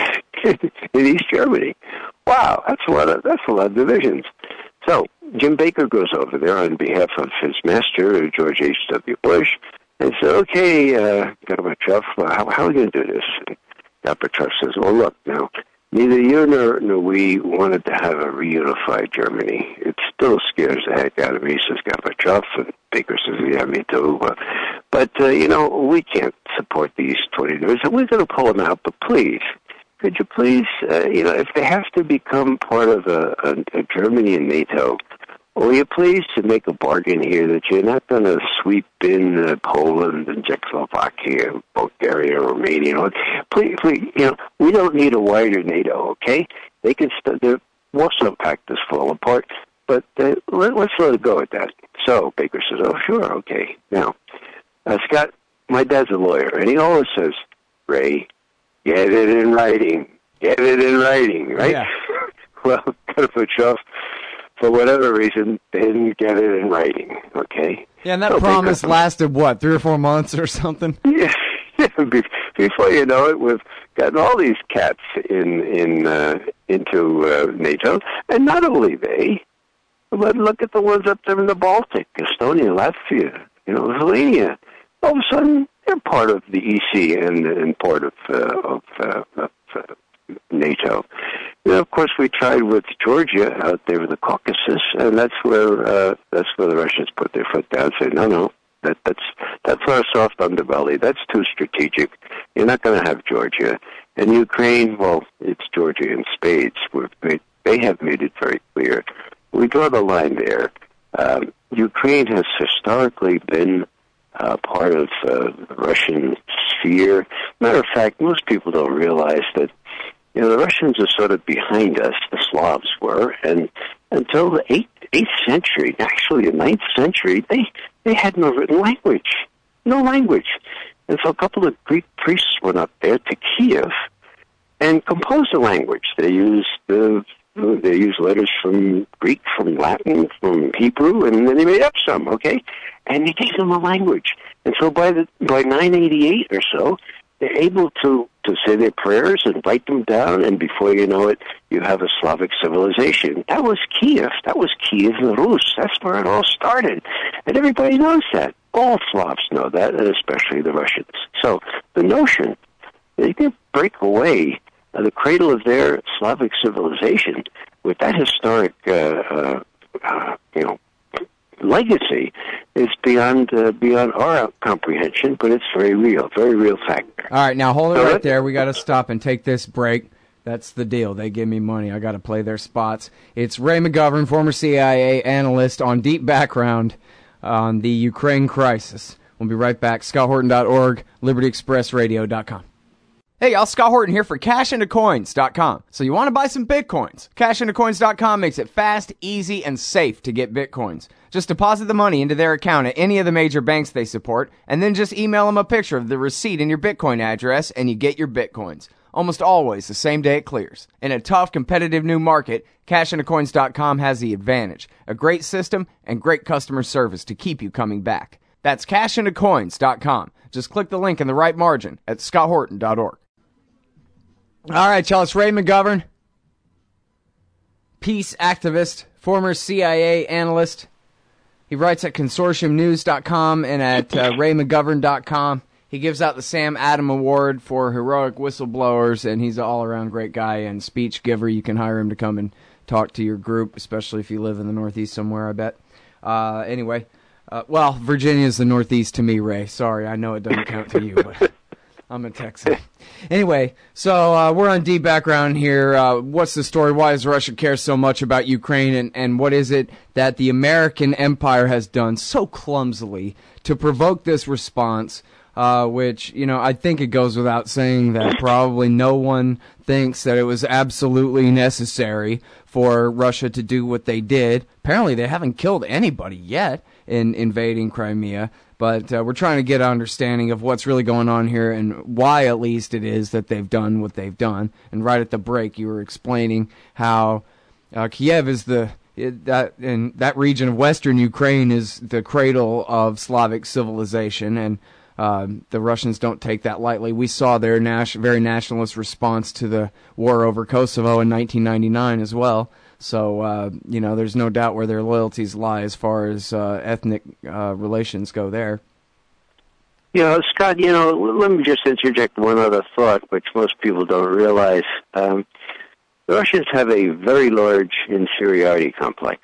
in East Germany. Wow, that's a lot of that's a lot of divisions. So Jim Baker goes over there on behalf of his master, George H W. Bush, and said, "Okay, uh, Gorbachev, how, how are we going to do this?" And Gorbachev says, "Well, look, now, neither you nor, nor we wanted to have a reunified Germany. It still scares the heck out of me," says Gorbachev, and Baker says, "Yeah, me too. Uh, but, uh, you know, we can't support these twenty divisions. We're going to pull them out, but please, could you please, uh, you know, if they have to become part of a, a, a Germany and NATO, will you please to make a bargain here that you're not going to sweep in uh, Poland and Czechoslovakia, Bulgaria, Romania? Please, please, you know, we don't need a wider NATO, okay? They can st- the Warsaw Pact has fallen apart, but uh, let, let's let it go at that." So Baker says, "Oh, sure, okay." Now, uh, Scott, my dad's a lawyer, and he always says, "Ray, get it in writing. Get it in writing," right?
Yeah.
Well, Gorbachev, for whatever reason, didn't get it in writing, okay?
Yeah, and that
so
promise
Baker,
lasted, what, three or four months or something?
Yeah, before you know it, we've gotten all these cats in in uh, into uh, NATO, and not only they, but look at the ones up there in the Baltic, Estonia, Latvia, you know, Lithuania. All of a sudden, they're part of the E C and, and part of, uh, of, uh, of uh, NATO. And of course, we tried with Georgia out there in the Caucasus, and that's where uh, that's where the Russians put their foot down and said, "No, no, that, that's that's our soft underbelly. That's too strategic. You're not going to have Georgia." And Ukraine, well, it's Georgia in spades. We've made, they have made it very clear. We draw the line there. Um, Ukraine has historically been Uh, part of uh, the Russian sphere. Matter of fact, most people don't realize that, you know, the Russians are sort of behind us, the Slavs were, and until the eighth, eighth century, actually the ninth century, they, they had no written language. No language. And so a couple of Greek priests went up there to Kiev and composed a language. They used the uh, They used letters from Greek, from Latin, from Hebrew, and then they made up some, okay? And they gave them a language. And so by the by nine eighty-eight or so, they're able to to say their prayers and write them down, and before you know it, you have a Slavic civilization. That was Kiev. That was Kiev Rus. That's where it all started. And everybody knows that. All Slavs know that, and especially the Russians. So the notion that you can break away uh, the cradle of their Slavic civilization with that historic, uh, uh, uh, you know, legacy is beyond uh, beyond our comprehension, but it's very real, very real factor.
All right, now hold it
so
right
that,
there. We got to stop and take this break. That's the deal. They give me money. I got to play their spots. It's Ray McGovern, former C I A analyst on Deep Background on the Ukraine crisis. We'll be right back. Scott Horton dot org, Liberty Express Radio dot com. Hey, y'all, Scott Horton here for Cash Into Coins dot com. So you want to buy some Bitcoins? Cash Into Coins dot com makes it fast, easy, and safe to get Bitcoins. Just deposit the money into their account at any of the major banks they support, and then just email them a picture of the receipt and your Bitcoin address, and you get your Bitcoins. Almost always the same day it clears. In a tough, competitive new market, Cash Into Coins dot com has the advantage. A great system and great customer service to keep you coming back. That's Cash Into Coins dot com. Just click the link in the right margin at Scott Horton dot org. All right, y'all, it's Ray McGovern, peace activist, former C I A analyst. He writes at Consortium News dot com and at uh, Ray McGovern dot com. He gives out the Sam Adam Award for heroic whistleblowers, and he's an all-around great guy and speech giver. You can hire him to come and talk to your group, especially if you live in the Northeast somewhere, I bet. Uh, anyway, uh, well, Virginia's the Northeast to me, Ray. Sorry, I know it doesn't count to you, but I'm a Texan. Anyway, so uh, we're on Deep Background here. Uh, what's the story? Why does Russia care so much about Ukraine? And, and what is it that the American empire has done so clumsily to provoke this response, uh, which, you know, I think it goes without saying that probably no one thinks that it was absolutely necessary for Russia to do what they did. Apparently they haven't killed anybody yet in invading Crimea. But uh, we're trying to get an understanding of what's really going on here and why, at least, it is that they've done what they've done. And right at the break, you were explaining how uh, Kiev is the it, that and that region of western Ukraine is the cradle of Slavic civilization, and uh, the Russians don't take that lightly. We saw their nas- very nationalist response to the war over Kosovo in nineteen ninety-nine as well. So, uh, you know, there's no doubt where their loyalties lie as far as uh, ethnic uh, relations go there.
Yeah, Scott, you know, let me just interject one other thought, which most people don't realize. Um, the Russians have a very large inferiority complex,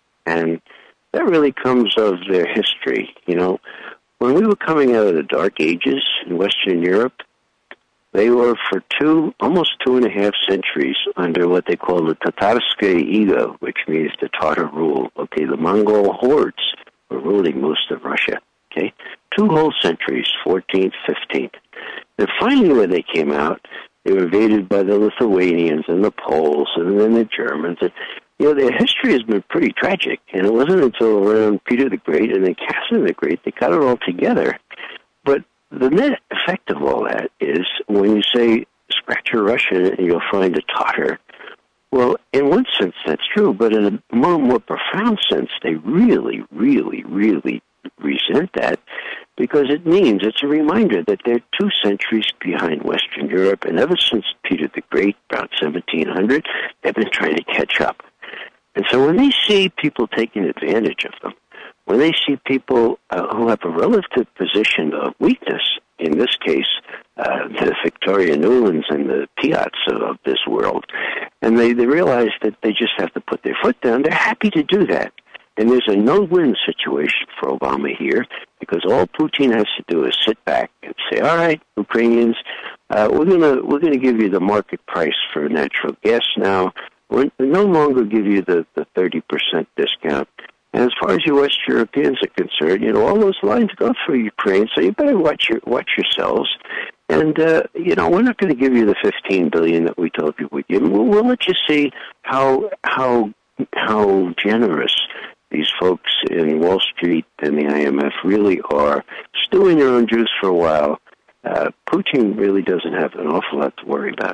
and that really comes of their history. You know, when we were coming out of the Dark Ages in Western Europe, they were for two, almost two and a half centuries under what they call the Tatarskaya Iga, which means the Tatar rule. Okay, the Mongol hordes were ruling most of Russia. Okay, two whole centuries, fourteenth, fifteenth. And finally, when they came out, they were invaded by the Lithuanians and the Poles and then the Germans. And, you know, their history has been pretty tragic. And it wasn't until around Peter the Great and then Catherine the Great they got it all together. But the net effect of all that is when you say scratch a Russian and you'll find a Tatar, well, in one sense that's true, but in a more more profound sense, they really, really, really resent that because it means, it's a reminder that they're two centuries behind Western Europe, and ever since Peter the Great, about seventeen hundred, they've been trying to catch up. And so when they see people taking advantage of them, when they see people uh, who have a relative position of weakness, in this case, uh, the Victoria Nulands and the Piats of, of this world, and they, they realize that they just have to put their foot down, they're happy to do that. And there's a no-win situation for Obama here, because all Putin has to do is sit back and say, all right, Ukrainians, uh, we're gonna we're gonna give you the market price for natural gas now. We're no longer give you the, the thirty percent discount. And as far as you West Europeans are concerned, you know, all those lines go through Ukraine, so you better watch your watch yourselves. And, uh, you know, we're not going to give you the fifteen billion dollars that we told you we'd give. We'll, we'll let you see how how how generous these folks in Wall Street and the I M F really are. Stewing their own juice for a while. Uh, Putin really doesn't have an awful lot to worry about.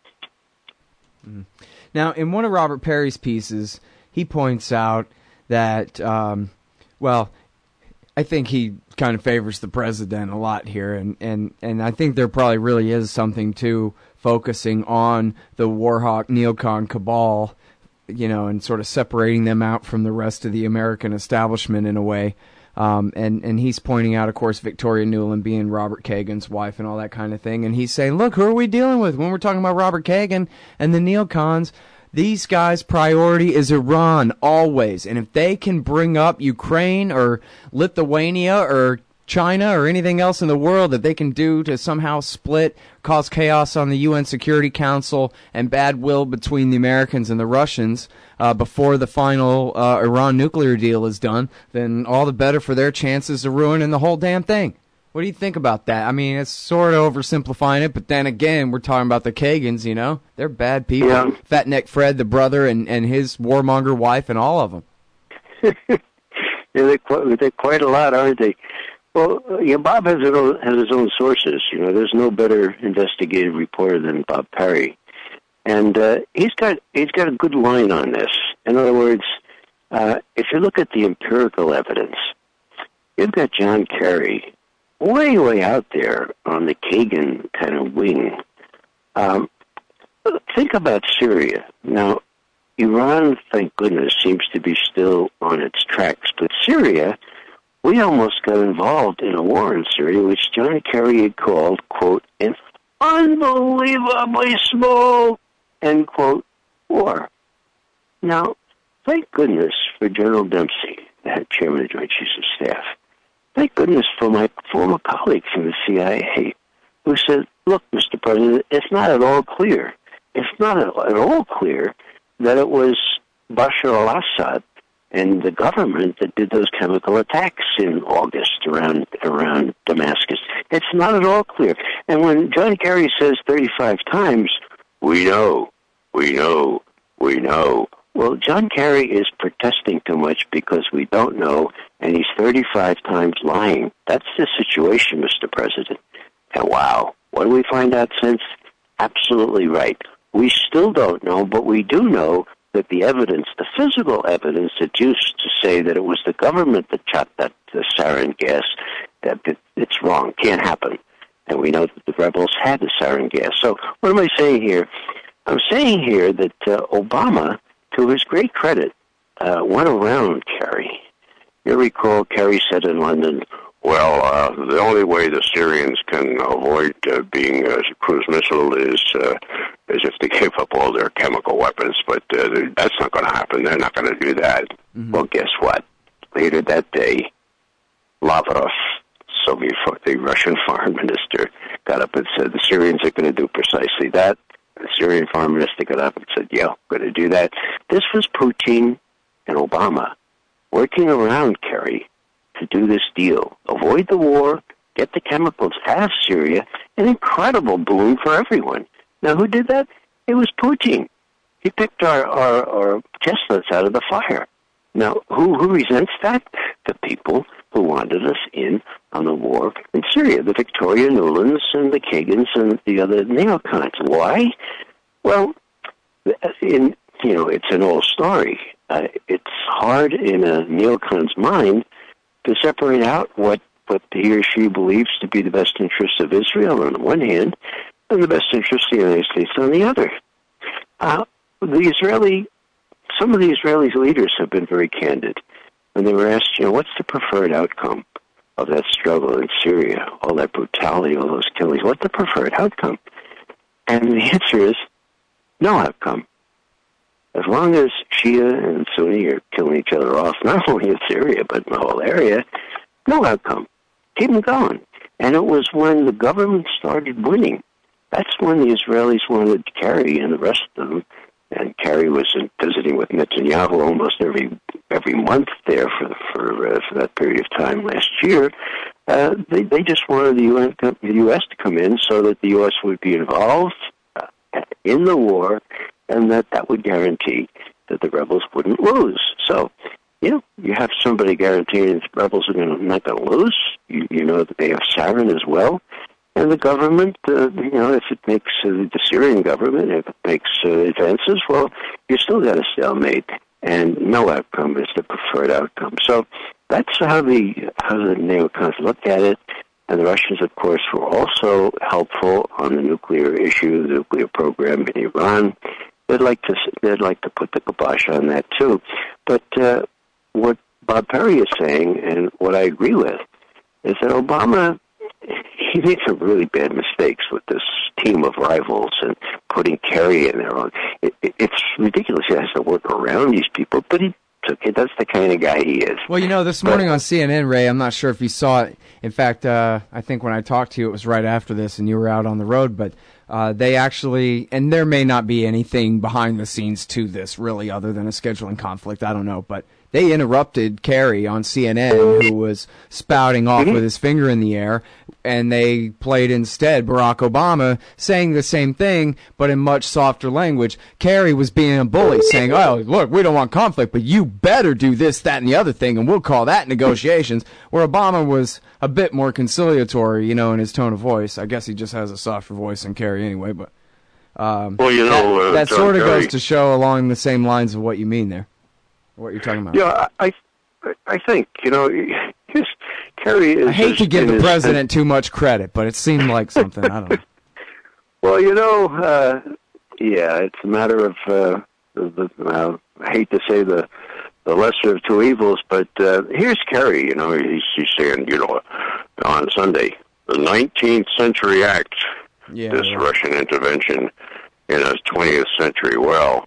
Mm. Now, in one of Robert Perry's pieces, he points out that, um, well, I think he kind of favors the president a lot here, and, and, and I think there probably really is something to focusing on the Warhawk neocon cabal, you know, and sort of separating them out from the rest of the American establishment in a way. Um, and, and he's pointing out, of course, Victoria Nuland being Robert Kagan's wife and all that kind of thing. And he's saying, look, who are we dealing with when we're talking about Robert Kagan and the neocons? These guys' priority is Iran, always. And if they can bring up Ukraine or Lithuania or China or anything else in the world that they can do to somehow split, cause chaos on the U N Security Council and bad will between the Americans and the Russians uh, before the final uh, Iran nuclear deal is done, then all the better for their chances of ruining the whole damn thing. What do you think about that? I mean, it's sort of oversimplifying it, but then again, we're talking about the Kagans, you know? They're bad people.
Yeah.
Fat Neck Fred, the brother, and, and his warmonger wife, and all of them.
yeah, they're, quite, they're quite a lot, aren't they? Well, yeah, Bob has his, own, has his own sources. You know, there's no better investigative reporter than Bob Perry. And uh, he's got he's got a good line on this. In other words, uh, if you look at the empirical evidence, you've got John Kerry way, way out there on the Kagan kind of wing. Um, think about Syria. Now, Iran, thank goodness, seems to be still on its tracks. But Syria, we almost got involved in a war in Syria, which John Kerry had called, quote, an unbelievably small, end quote, war. Now, thank goodness for General Dempsey, the head chairman of the Joint Chiefs of Staff. Thank goodness for my former colleague from the C I A, who said, look, Mister President, it's not at all clear. It's not at all clear that it was Bashar al-Assad and the government that did those chemical attacks in August around around Damascus. It's not at all clear. And when John Kerry says thirty-five times, we know, we know, we know, well, John Kerry is protesting too much because we don't know, and he's thirty-five times lying. That's the situation, Mister President. And wow, what do we find out since? Absolutely right. We still don't know, but we do know that the evidence, the physical evidence that used to say that it was the government that shot that the sarin gas, that it, it's wrong, can't happen. And we know that the rebels had the sarin gas. So what am I saying here? I'm saying here that uh, Obama, to his great credit, uh, went around Kerry. You recall Kerry said in London, well, uh, the only way the Syrians can avoid uh, being a cruise missile is uh, is if they give up all their chemical weapons, but uh, that's not going to happen. They're not going to do that. Mm-hmm. Well, guess what? Later that day, Lavrov, Soviet, the Russian foreign minister, got up and said the Syrians are going to do precisely that. The Syrian foreign minister got up and said, yeah, we're going to do that. This was Putin and Obama working around Kerry to do this deal. Avoid the war, get the chemicals out of Syria, an incredible boon for everyone. Now, who did that? It was Putin. He picked our, our, our chestnuts out of the fire. Now, who, who resents that? The people who wanted us in on the war in Syria, the Victoria Nulands and the Kagans and the other neocons. Why? Well, in, you know, it's an old story. Uh, it's hard in a neocon's mind to separate out what, what he or she believes to be the best interests of Israel on the one hand, and the best interests of the United States on the other. Uh, the Israeli, some of the Israeli leaders have been very candid. When they were asked, you know, what's the preferred outcome of that struggle in Syria, all that brutality, all those killings, what's the preferred outcome? And the answer is no outcome. As long as Shia and Sunni are killing each other off, not only in Syria, but in the whole area, no outcome. Keep them going. And it was when the government started winning, that's when the Israelis wanted Kerry and the rest of them, and Kerry was in, visiting with Netanyahu almost every every month there for the, for, uh, for that period of time last year. Uh, they, they just wanted the, U N, the U S to come in so that the U S would be involved uh, in the war, and that that would guarantee that the rebels wouldn't lose. So, you know, you have somebody guaranteeing that the rebels are gonna, not going to lose. You, you know that they have sarin as well. And the government, uh, you know, if it makes uh, the Syrian government, if it makes uh, advances, well, you still got a stalemate, and no outcome is the preferred outcome. So that's how the how the neocons looked at it. And the Russians, of course, were also helpful on the nuclear issue, the nuclear program in Iran. They'd like to they'd like to put the kibosh on that too. But uh, what Bob Perry is saying, and what I agree with, is that Obama, he made some really bad mistakes with this team of rivals and putting Kerry in there. It, it, it's ridiculous. He has to work around these people, but he took it. That's the kind of guy he is.
Well, you know, this morning but, on C N N, Ray, I'm not sure if you saw it. In fact, uh, I think when I talked to you, it was right after this, and you were out on the road, but uh, they actually, and there may not be anything behind the scenes to this, really, other than a scheduling conflict. I don't know, but they interrupted Kerry on C N N, who was spouting off with his finger in the air, and they played instead Barack Obama saying the same thing, but in much softer language. Kerry was being a bully, saying, oh, look, we don't want conflict, but you better do this, that, and the other thing, and we'll call that negotiations, where Obama was a bit more conciliatory, you know, in his tone of voice. I guess he just has a softer voice than Kerry anyway, but um,
well, you know,
that,
uh,
that sort of
Kerry,
goes to show along the same lines of what you mean there. What you're talking about?
Yeah, I, I think you know, his Kerry is.
I hate to give the
his,
president too much credit, but it seemed like something. I don't know.
Well, you know, uh, yeah, it's a matter of. Uh, the, the, uh, I hate to say the the lesser of two evils, but uh, here's Kerry. You know, he's, he's saying, you know, on Sunday, the nineteenth century act,
Yeah,
this
yeah.
Russian intervention in a twentieth century. Well,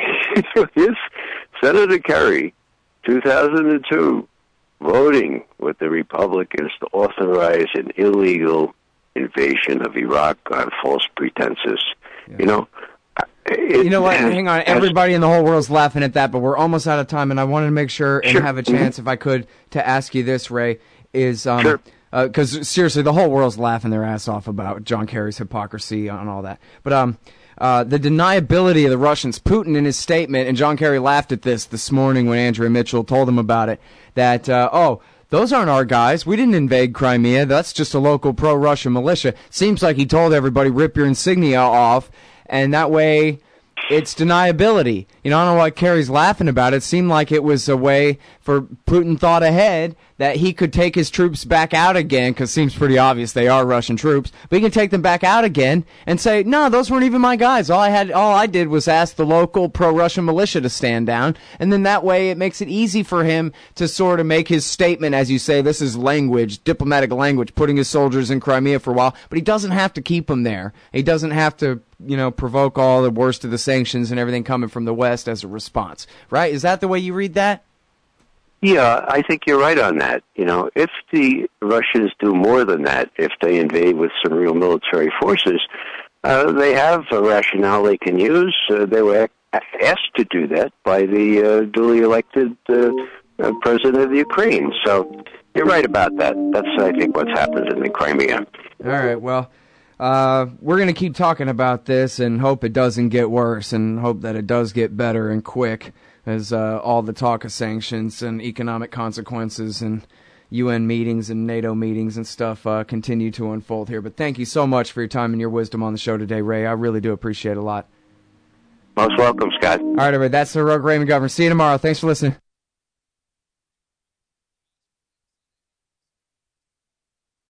his Senator Kerry, two thousand two, voting with the Republicans to authorize an illegal invasion of Iraq on false pretenses.
Yeah.
You know, it,
You know what? Hang on. Everybody in the whole world's laughing at that, but we're almost out of time, and I wanted to make sure and
Sure.
have a chance, if I could, to ask you this, Ray, is um,
Sure.
because seriously, the whole world's laughing their ass off about John Kerry's hypocrisy and all that. But um, uh, the deniability of the Russians, Putin in his statement, and John Kerry laughed at this this morning when Andrea Mitchell told him about it, that, uh, oh, those aren't our guys. We didn't invade Crimea. That's just a local pro-Russian militia. Seems like he told everybody, rip your insignia off, and that way it's deniability. You know, I don't know why Kerry's laughing about it. It seemed like it was a way for Putin thought ahead that he could take his troops back out again, because it seems pretty obvious they are Russian troops, but he can take them back out again and say, no, those weren't even my guys. All I had, all I did was ask the local pro-Russian militia to stand down, and then that way it makes it easy for him to sort of make his statement, as you say, this is language, diplomatic language, putting his soldiers in Crimea for a while, but he doesn't have to keep them there. He doesn't have to, you know, provoke all the worst of the sanctions and everything coming from the West as a response, right? Is that the way you read that?
Yeah, I think you're right on that. You know, if the Russians do more than that, if they invade with some real military forces, uh, they have a rationale they can use. Uh, they were asked to do that by the uh, duly elected uh, uh, president of the Ukraine. So you're right about that. That's, I think, what's happened in the Crimea.
All right, well, uh, we're going to keep talking about this and hope it doesn't get worse and hope that it does get better and quick, as uh, all the talk of sanctions and economic consequences and U N meetings and NATO meetings and stuff uh, continue to unfold here. But thank you so much for your time and your wisdom on the show today, Ray. I really do appreciate it a lot.
Most welcome, Scott.
All right, everybody, that's the Rogue Ray McGovern. See you tomorrow. Thanks for listening.